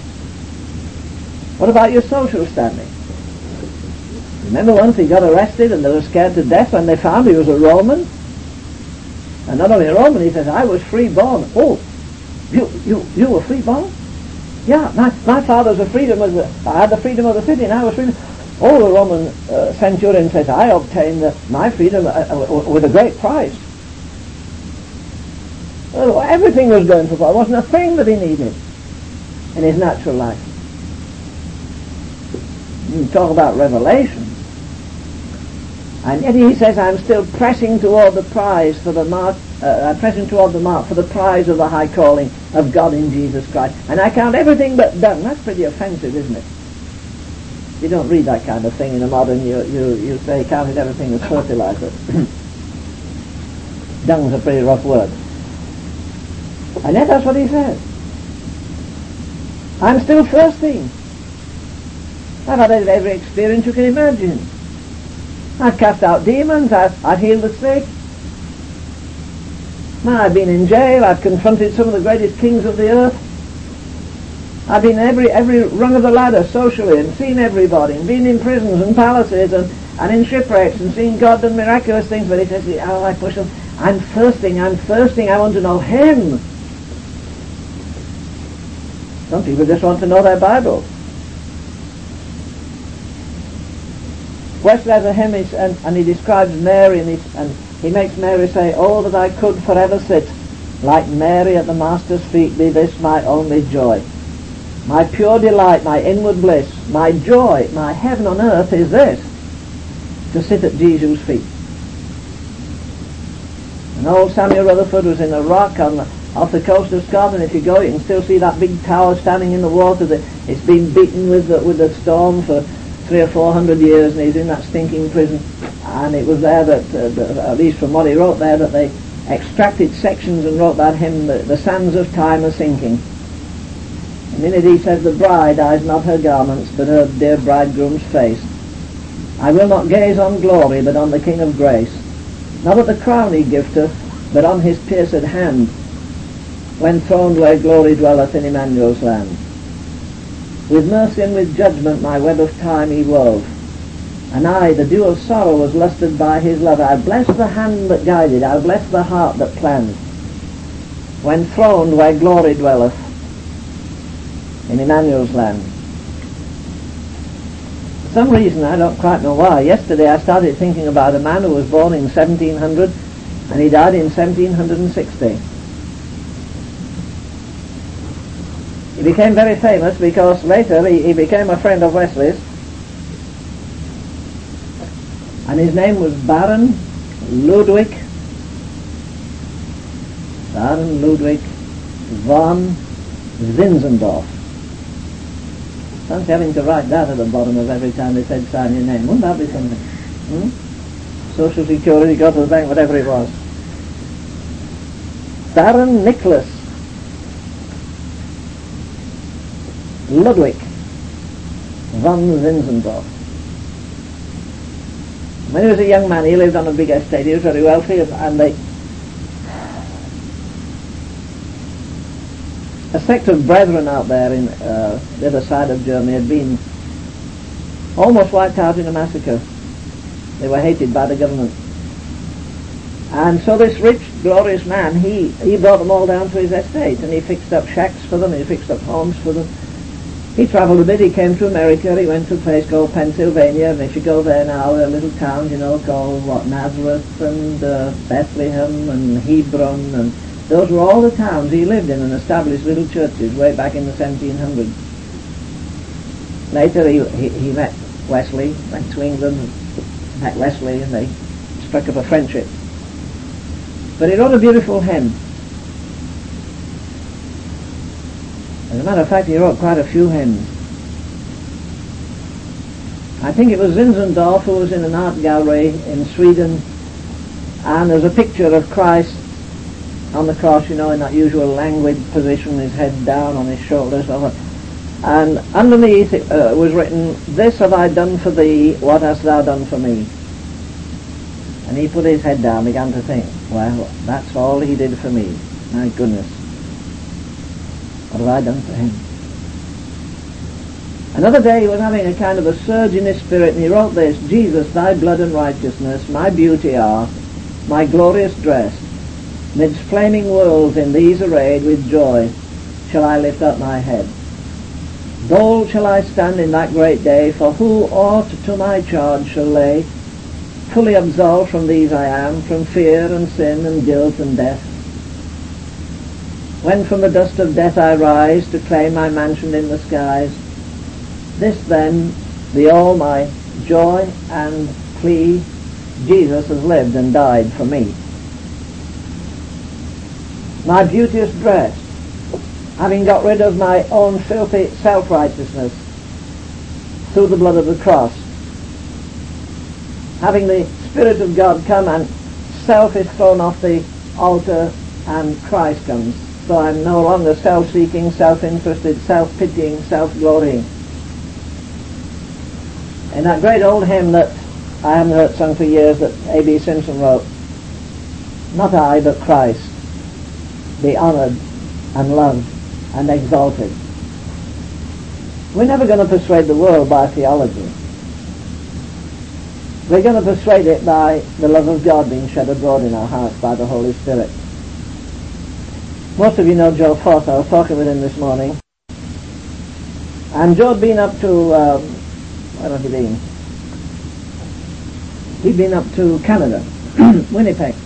What about your social standing? Remember once he got arrested and they were scared to death when they found he was a Roman? And not only a Roman, he says, I was free-born. Oh, you you you were free-born? Yeah, my, my father's a freedom of the, I had the freedom of the city and I was free. Oh, the Roman uh, centurion says, I obtained uh, my freedom uh, uh, with a great price. Oh, everything was going for God. There wasn't a thing that he needed in his natural life. You talk about revelation. And yet he says, I'm still pressing toward the prize for the mark, uh, I'm pressing toward the mark for the prize of the high calling of God in Jesus Christ. And I count everything but dung. That's pretty offensive, isn't it? You don't read that kind of thing in a modern, you, you, you say counted everything as fertilizer. Dung's a pretty rough word. And yet that's what he says. I'm still thirsty. I've had every experience you can imagine. I've cast out demons, I've, I've healed the sick. Man, I've been in jail, I've confronted some of the greatest kings of the earth. I've been every every rung of the ladder socially and seen everybody, and been in prisons and palaces and, and in shipwrecks and seen God done miraculous things, but he says, oh, I push them. I'm thirsting, I'm thirsting, I want to know him. Some people just want to know their Bible. Wesley has a hymn, and, and he describes Mary, and he, and he makes Mary say, oh, that I could forever sit like Mary at the Master's feet, be this my only joy. My pure delight, my inward bliss, my joy, my heaven on earth is this, to sit at Jesus' feet. And old Samuel Rutherford was in a rock on the, off the coast of Scotland. If you go, you can still see that big tower standing in the water. That it's been beaten with the, with the storm for three or four hundred years, and he's in that stinking prison. And it was there that, uh, the, at least from what he wrote there, that they extracted sections and wrote that hymn, the, the sands of time are sinking. And in it he says, the bride eyes not her garments, but her dear bridegroom's face. I will not gaze on glory, but on the King of grace. Not at the crown he gifteth, but on his pierced hand, when throned where glory dwelleth in Emmanuel's land. With mercy and with judgment my web of time he wove, and I, the dew of sorrow, was lusted by his love. I bless the hand that guided, I bless the heart that planned, when throned where glory dwelleth in Emmanuel's land. For some reason, I don't quite know why, yesterday I started thinking about a man who was born in seventeen hundred and he died in seventeen sixty. He became very famous because later he, he became a friend of Wesley's, and his name was Baron Ludwig Baron Ludwig von Zinzendorf. Fancy having to write that at the bottom of every time they said sign your name. Wouldn't that be something? Hmm? Social Security, go to the bank, whatever it was. Baron Nicholas Ludwig von Zinzendorf. When he was a young man, he lived on a big estate. He was very wealthy, and they, a sect of brethren out there in uh, the other side of Germany had been almost wiped out in a massacre. They were hated by the government. And so this rich, glorious man, he, he brought them all down to his estate, and he fixed up shacks for them, he fixed up homes for them. He travelled a bit, he came to America, he went to a place called Pennsylvania, and if you go there now, there are little towns, you know, called, what, Nazareth and uh, Bethlehem and Hebron, and those were all the towns he lived in and established little churches way back in the seventeen hundreds. Later he, he, he met Wesley, went to England, and met Wesley, and they struck up a friendship. But he wrote a beautiful hymn. As a matter of fact, he wrote quite a few hymns. I think it was Zinzendorf who was in an art gallery in Sweden, and there's a picture of Christ on the cross, you know, in that usual languid position, his head down on his shoulders. And underneath it uh, was written, "This have I done for thee, what hast thou done for me?" And he put his head down and began to think, well, that's all he did for me. My goodness. What have I done for him? Another day he was having a kind of a surge in his spirit, and he wrote this: "Jesus, thy blood and righteousness, my beauty are, my glorious dress. Midst flaming worlds in these arrayed, with joy shall I lift up my head. Bold shall I stand in that great day, for who aught to my charge shall lay? Fully absolved from these I am, from fear and sin and guilt and death. When from the dust of death I rise, to claim my mansion in the skies, this then be all my joy and plea: Jesus has lived and died for me. My beauteous dress, having got rid of my own filthy self-righteousness through the blood of the cross, having the Spirit of God come, and self is thrown off the altar and Christ comes. So I'm no longer self-seeking, self-interested, self-pitying, self-glorying." In that great old hymn that I haven't heard sung for years, that A B Simpson wrote, "Not I, but Christ, be honoured and loved and exalted." We're never going to persuade the world by theology. We're going to persuade it by the love of God being shed abroad in our hearts by the Holy Spirit. Most of you know Joe Foss. I was talking with him this morning. And Joe had been up to, um, where had he been? He'd been up to Canada, Winnipeg.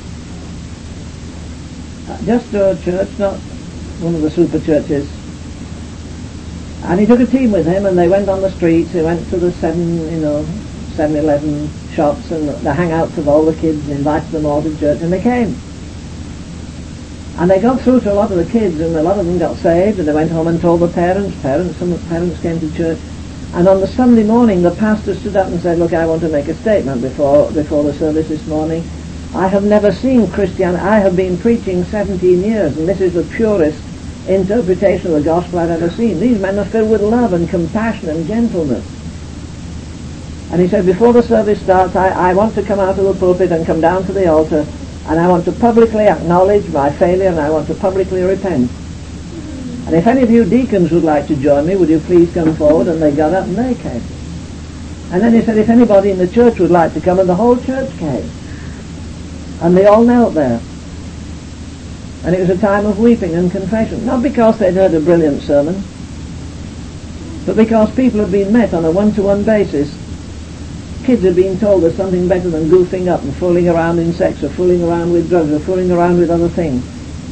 Uh, just to a church, not one of the super churches. And he took a team with him, and they went on the streets. They went to the seven, you know, seven eleven shops and the hangouts of all the kids, and invited them all to church, and they came. And they got through to a lot of the kids, and a lot of them got saved, and they went home and told the parents. Parents, some of the parents came to church. And on the Sunday morning, the pastor stood up and said, "Look, I want to make a statement before before the service this morning. I have never seen Christianity. I have been preaching seventeen years, and this is the purest interpretation of the gospel I've ever seen. These men are filled with love and compassion and gentleness." And he said, "Before the service starts, I, I want to come out of the pulpit and come down to the altar, and I want to publicly acknowledge my failure, and I want to publicly repent. And if any of you deacons would like to join me, would you please come forward?" And they got up and they came. And then he said, "If anybody in the church would like to come," and the whole church came. And they all knelt there. And it was a time of weeping and confession, not because they'd heard a brilliant sermon, but because people had been met on a one-to-one basis. Kids had been told there's something better than goofing up and fooling around in sex, or fooling around with drugs, or fooling around with other things.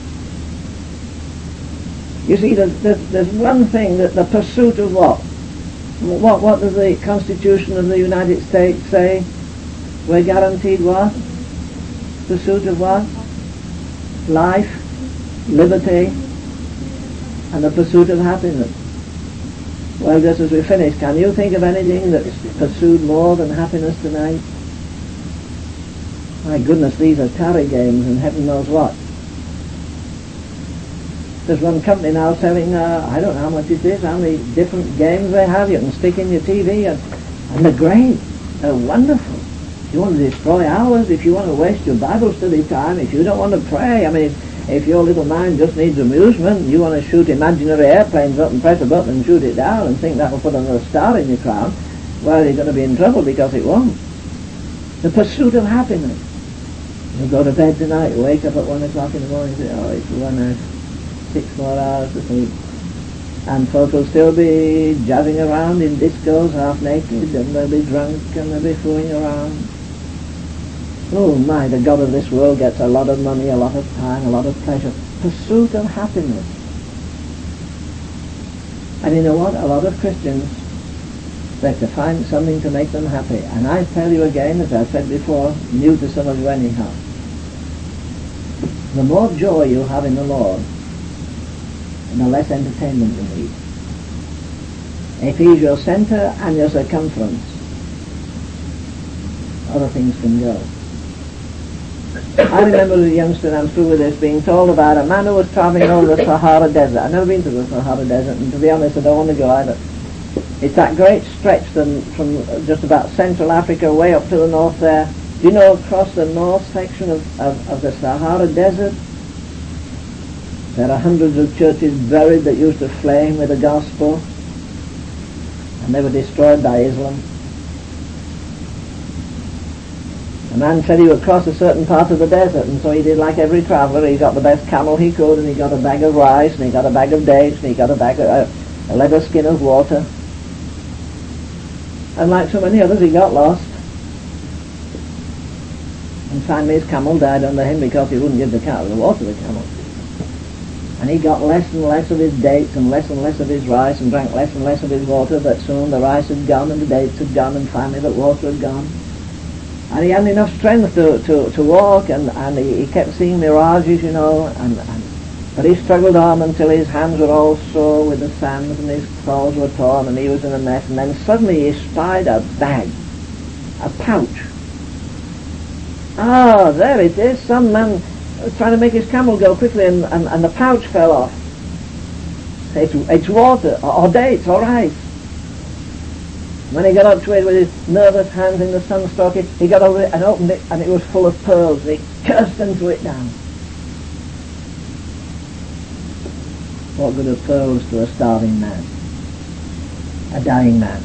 You see, there's, there's, there's one thing, that the pursuit of what? What, what does the Constitution of the United States say? We're guaranteed what? Pursuit of what? Life, liberty, and the pursuit of happiness. Well, just as we finish, can you think of anything that's pursued more than happiness tonight? My goodness, these are tarry games and heaven knows what. There's one company now selling, uh, I don't know how much it is, how many different games they have. You can stick in your T V, and, and they're great. They're wonderful. If you want to destroy hours, if you want to waste your Bible study time, if you don't want to pray, I mean, if, if your little mind just needs amusement, you want to shoot imaginary airplanes up and press a button and shoot it down and think that will put another star in your crown, well, you're going to be in trouble, because it won't. The pursuit of happiness. You go to bed tonight, you wake up at one o'clock in the morning and say, oh, it's one hour, six more hours to sleep. And folk will still be jazzing around in discos half naked, and they'll be drunk and they'll be fooling around. Oh my, the God of this world gets a lot of money, a lot of time, a lot of pleasure. Pursuit of happiness. And you know what? A lot of Christians expect to find something to make them happy. And I tell you again, as I said before, new to some of you anyhow, the more joy you have in the Lord, the less entertainment you need. If He's your center and your circumference, other things can go. I remember as a youngster, and I'm through with this, being told about a man who was travelling over the Sahara Desert. I've never been to the Sahara Desert, and to be honest, I don't want to go either. It's that great stretch from, from just about Central Africa way up to the north there. Do you know across the north section of, of, of the Sahara Desert, there are hundreds of churches buried that used to flame with the gospel, and they were destroyed by Islam. A man said he would cross a certain part of the desert, and so he did like every traveller. He got the best camel he could, and he got a bag of rice, and he got a bag of dates, and he got a bag of uh, a leather skin of water. And like so many others, he got lost. And finally his camel died under him because he wouldn't give the camel the water to the camel. And he got less and less of his dates and less and less of his rice and drank less and less of his water, but soon the rice had gone and the dates had gone and finally the water had gone. And he hadn't enough strength to, to, to walk, and, and he, he kept seeing mirages, you know, and, and but he struggled on until his hands were all sore with the sands and his clothes were torn and he was in a mess, and then suddenly he spied a bag, a pouch. Ah, there it is, some man was trying to make his camel go quickly, and, and, and the pouch fell off. It's, it's water, or, or dates, or rice. When he got up to it with his nervous hands in the sunstroke, he, he got over it and opened it, and it was full of pearls. He cursed and threw it down. What good are pearls to a starving man? A dying man.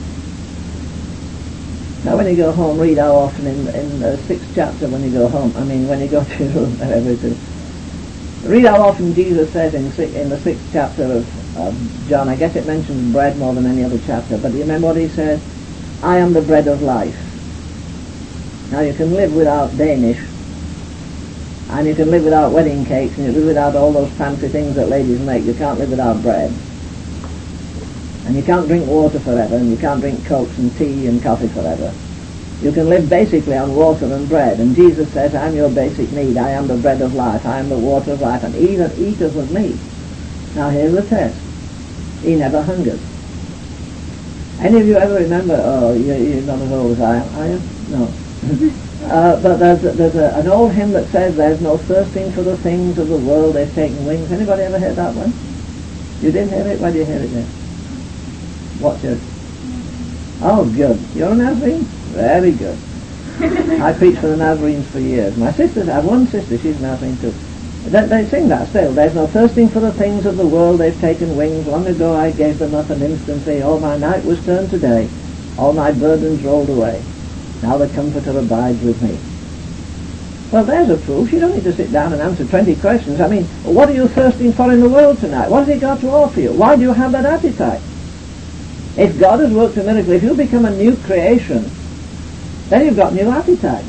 Now when you go home, read how often in, in the sixth chapter when you go home, I mean when you go to your room, wherever it is, read how often Jesus says in, in the sixth chapter of, of John, I guess it mentions bread more than any other chapter, but do you remember what he says? I am the bread of life. Now you can live without Danish, and you can live without wedding cakes, and you live without all those fancy things that ladies make. You can't live without bread. And you can't drink water forever, and you can't drink cokes and tea and coffee forever. You can live basically on water and bread, and Jesus says, I am your basic need. I am the bread of life. I am the water of life, and he that eateth of me. Now here's the test. He never hungered. Any of you ever remember, oh, you're, you're not as old as I am, are you? No. uh, but there's, a, there's a, an old hymn that says, there's no thirsting for the things of the world, they've taken wings. Anybody ever heard that one? You didn't hear it? Where did you hear it then? What church? Oh, good. You're a Nazarene? Very good. I preached for the Nazarenes for years. My sisters, I have one sister, she's a Nazarene too. They, they sing that still. There's no thirsting for the things of the world, they've taken wings. Long ago I gave them up, and instantly all my night was turned to day. All my burdens rolled away. Now the Comforter abides with me. Well, there's a proof. You don't need to sit down and answer twenty questions. I mean, what are you thirsting for in the world tonight? What has He got to offer you? Why do you have that appetite? If God has worked a miracle, if you become a new creation, then you've got new appetite.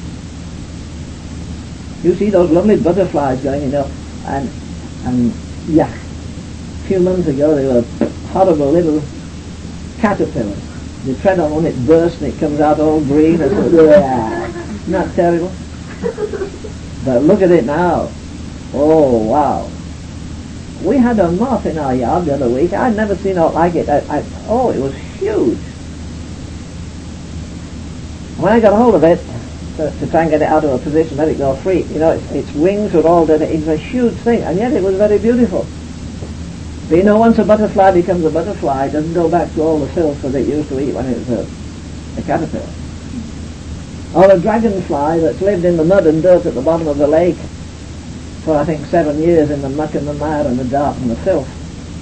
You see those lovely butterflies going, you know, and, and, yeah, a few months ago they were horrible little caterpillars. You tread on one, it bursts and it comes out all green. It's isn't that terrible? But look at it now. Oh, wow. We had a moth in our yard the other week. I'd never seen aught like it. I, I, oh, it was huge. When I got hold of it, to, to try and get it out of a position, let it go free, you know, its, its wings were all dead. It was a huge thing, and yet it was very beautiful. But you know, once a butterfly becomes a butterfly, it doesn't go back to all the filth that it used to eat when it was a, a caterpillar. Or a dragonfly that's lived in the mud and dirt at the bottom of the lake for, I think, seven years in the muck and the mire and the dark and the filth.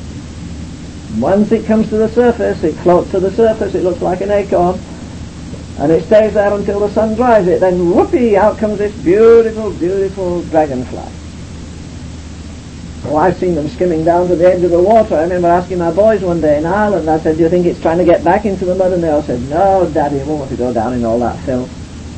Once it comes to the surface, it floats to the surface, it looks like an acorn. And it stays there until the sun dries it. Then whoopee, out comes this beautiful, beautiful dragonfly. Oh, I've seen them skimming down to the edge of the water. I remember asking my boys one day in Ireland, I said, do you think it's trying to get back into the mud? And they all said, no, Daddy, it won't want to go down in all that filth.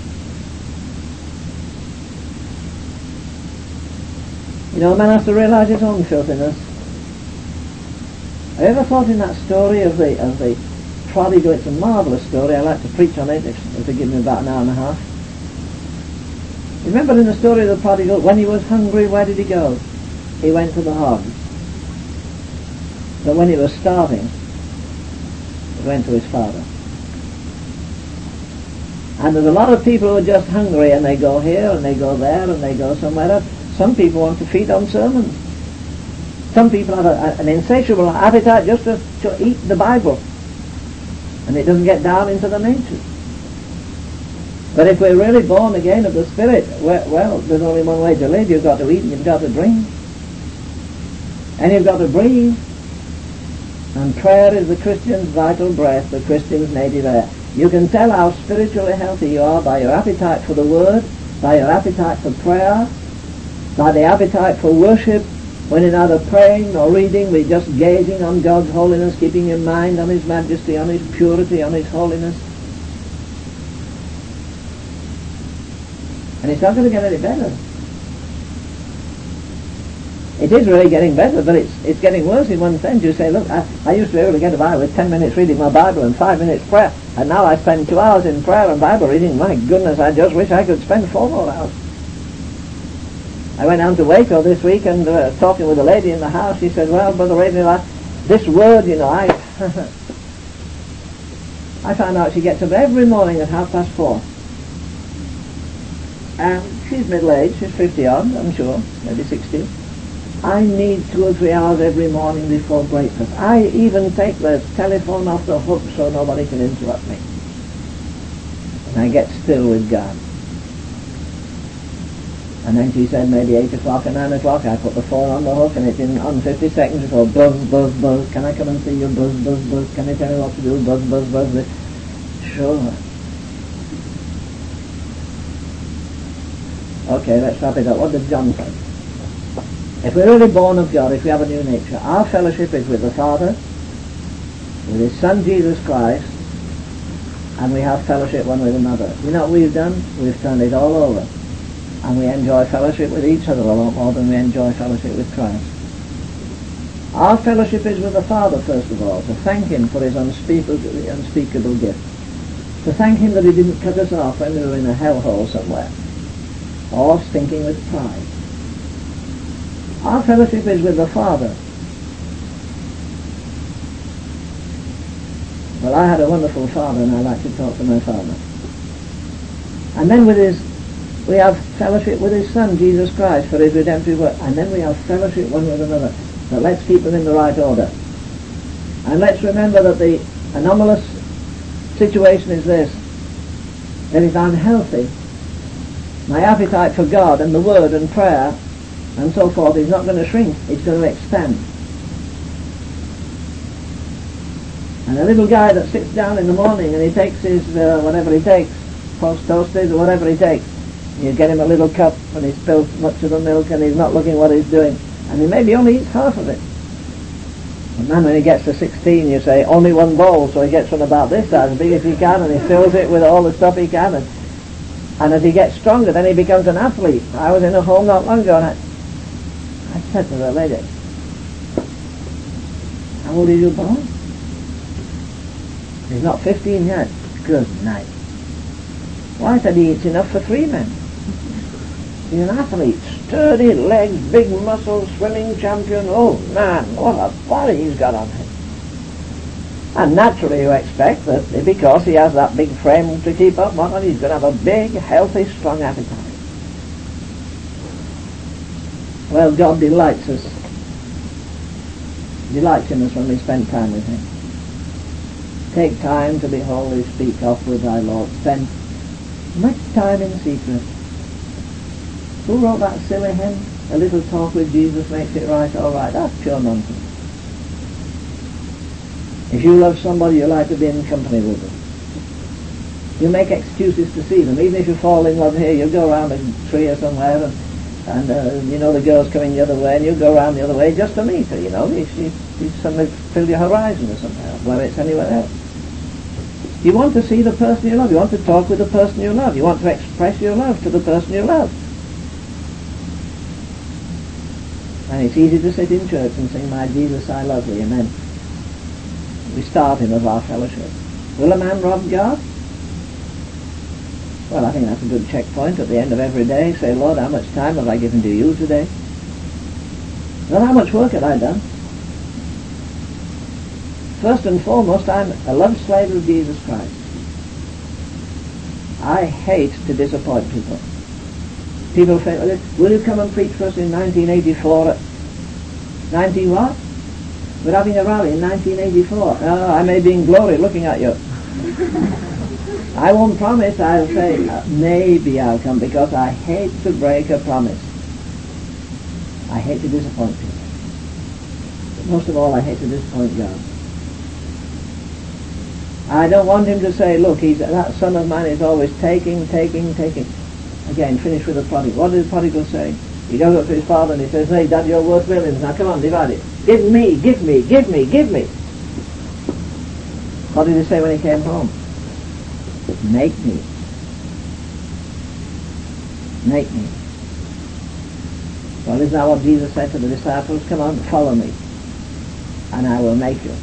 You know, a man has to realise his own filthiness. Have you ever thought in that story of the of the prodigal? It's a marvellous story. I like to preach on it if, if they give me about an hour and a half. Remember in the story of the prodigal, when he was hungry, where did he go? He went to the hog. But when he was starving, he went to his father. And there's a lot of people who are just hungry, and they go here and they go there and they go somewhere else. Some people want to feed on sermons. Some people have a, a, an insatiable appetite just to, to eat the Bible, and it doesn't get down into the nature. But if we're really born again of the Spirit, well, well, there's only one way to live. You've got to eat and you've got to drink. And you've got to breathe. And prayer is the Christian's vital breath, the Christian's native air. You can tell how spiritually healthy you are by your appetite for the Word, by your appetite for prayer, by the appetite for worship, when you're neither praying nor reading, we're just gazing on God's holiness, keeping your mind on His majesty, on His purity, on His holiness. And it's not going to get any better. It is really getting better, but it's it's getting worse in one sense. You say, look, I, I used to be able to get by with ten minutes reading my Bible and five minutes prayer, and now I spend two hours in prayer and Bible reading. My goodness, I just wish I could spend four more hours. I went down to Waco this week and uh, talking with a lady in the house, she said, well, Brother Ravenhill, this word, you know, I I found out she gets up every morning at half past four. And she's middle-aged, she's fifty-odd, I'm sure, maybe sixty. I need two or three hours every morning before breakfast. I even take the telephone off the hook so nobody can interrupt me. And I get still with God. And then she said maybe eight o'clock or nine o'clock, I put the phone on the hook and it's in on fifty seconds before buzz, buzz, buzz. Can I come and see you? Buzz, buzz, buzz. Can you tell me what to do? Buzz, buzz, buzz. Sure. Okay, let's wrap it up. What did John say? If we're really born of God, if we have a new nature, our fellowship is with the Father, with His Son Jesus Christ, and we have fellowship one with another. You know what we've done? We've turned it all over. And we enjoy fellowship with each other a lot more than we enjoy fellowship with Christ. Our fellowship is with the Father, first of all, to thank Him for His unspeakable, unspeakable gift. To thank Him that He didn't cut us off when we were in a hellhole somewhere, or stinking with pride. Our fellowship is with the Father. Well, I had a wonderful father, and I like to talk to my father. And then with His we have fellowship with His Son, Jesus Christ, for His redemptive work. And then we have fellowship one with another. But let's keep them in the right order. And let's remember that the anomalous situation is this. That if I'm healthy, my appetite for God and the Word and prayer and so forth is not going to shrink. It's going to expand. And a little guy that sits down in the morning and he takes his, uh, whatever he takes, post toasties or whatever he takes, you get him a little cup and he spills much of the milk and he's not looking what he's doing. And he maybe only eats half of it. And then when he gets to sixteen, you say, only one bowl, so he gets one about this size, as big as he can, and he fills it with all the stuff he can. And, and as he gets stronger, then he becomes an athlete. I was in a home not long ago, and I, I said to the lady, how old are you, boy? He's not fifteen yet. Good night. Well, I said he eats enough for three men. He's an athlete, sturdy legs, big muscles, swimming champion. Oh man, what a body he's got on him. And naturally you expect that because he has that big frame to keep up, what, he's going to have a big, healthy, strong appetite. Well, God delights us. Delights in us when we spend time with Him. Take time to be holy, speak oft with thy Lord. Spend much time in secret. Who wrote that silly hymn? A little talk with Jesus makes it right, all right. That's pure nonsense. If you love somebody, you like to be in company with them. You make excuses to see them. Even if you fall in love here, you go around a tree or somewhere, and, and uh, you know the girl's coming the other way, and you go around the other way just to meet her, you know. You, you, you suddenly fill your horizon or somehow, whether it's anywhere else. You want to see the person you love. You want to talk with the person you love. You want to express your love to the person you love. And it's easy to sit in church and sing, "My Jesus, I love thee," and then we start him of our fellowship. Will a man rob God? Well, I think that's a good checkpoint at the end of every day. Say, "Lord, how much time have I given to you today? Well, how much work have I done?" First and foremost, I'm a love slave of Jesus Christ. I hate to disappoint people. People say, "Will you come and preach for us in nineteen eighty-four?" nineteen what? We're having a rally in nineteen eighty-four. Oh, I may be in glory looking at you. I won't promise. I'll say, uh, maybe I'll come, because I hate to break a promise. I hate to disappoint people. But most of all, I hate to disappoint God. I don't want him to say, "Look, he's, that son of mine is always taking, taking, taking." Again, finish with the prodigal. What did the prodigal say? He goes up to his father and he says, "Hey, Dad, you're worth millions. Now come on, divide it. Give me, give me, give me, give me." What did he say when he came home? Make me. Make me. Well, isn't that what Jesus said to the disciples? "Come on, follow me, and I will make you."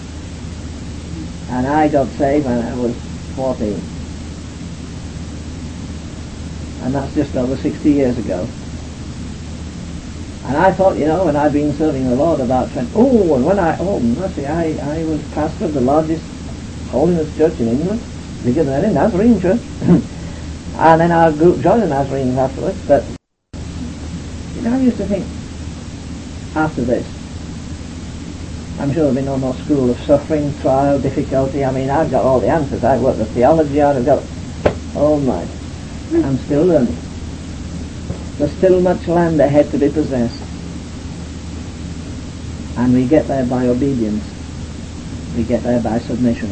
And I got saved when I was fourteen. And that's just over sixty years ago. And I thought, you know, when I'd been serving the Lord about twenty... Oh, and when I... Oh, mercy, I, I was pastor of the largest holiness church in England. Bigger than any Nazarene church. And then our group joined the Nazarenes afterwards. But, you know, I used to think, after this, I'm sure there'll be no more school of suffering, trial, difficulty. I mean, I've got all the answers. I've worked the theology out. I've got... Oh, my... I'm still learning. There's still much land ahead to be possessed. And we get there by obedience. We get there by submission.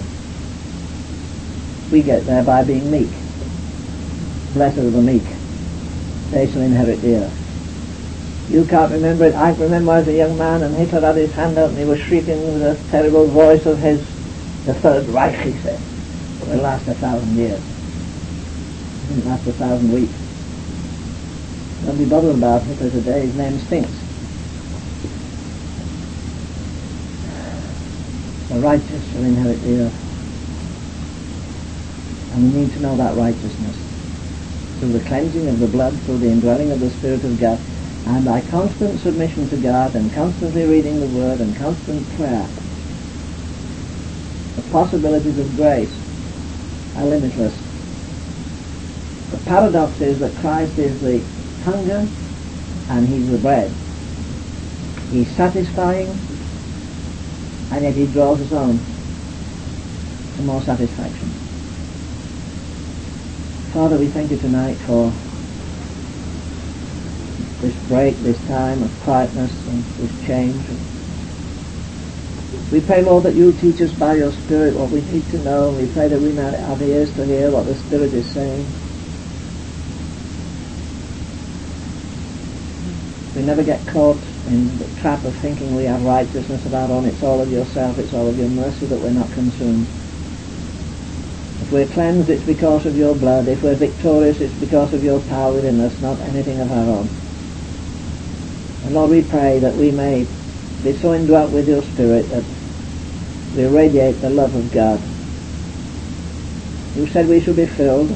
We get there by being meek. Blessed are the meek. They shall inherit the earth. You can't remember it. I remember I was a young man and Hitler had his hand out and he was shrieking with a terrible voice of his, "The Third Reich," he said. It will last a thousand years. It didn't last a thousand weeks. Don't be bothered about Hitler today. His name stinks. The righteous shall inherit the earth. And we need to know that righteousness through the cleansing of the blood, through the indwelling of the Spirit of God, and by constant submission to God and constantly reading the Word and constant prayer. The possibilities of grace are limitless. The paradox is that Christ is the hunger and he's the bread. He's satisfying and yet he draws us on to more satisfaction. Father, we thank you tonight for this break, this time of quietness and this change. We pray, Lord, that you teach us by your Spirit what we need to know. We pray that we may have ears to hear what the Spirit is saying. We never get caught in the trap of thinking we have righteousness of our own. It's all of yourself, it's all of your mercy that we're not consumed. If we're cleansed, it's because of your blood. If we're victorious, it's because of your power within us, not anything of our own. And Lord, we pray that we may be so indwelt with your Spirit that we radiate the love of God. You said we should be filled,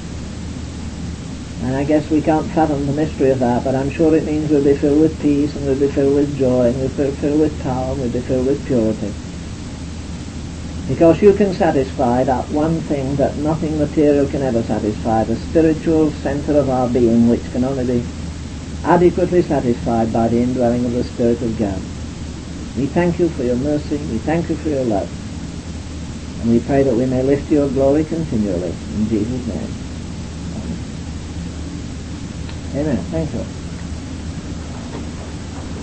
and I guess we can't fathom the mystery of that, but I'm sure it means we'll be filled with peace, and we'll be filled with joy, and we'll be filled with power, and we'll be filled with purity. Because you can satisfy that one thing that nothing material can ever satisfy, the spiritual center of our being, which can only be adequately satisfied by the indwelling of the Spirit of God. We thank you for your mercy, we thank you for your love, and we pray that we may lift your glory continually. In Jesus' name. Amen. Thank you.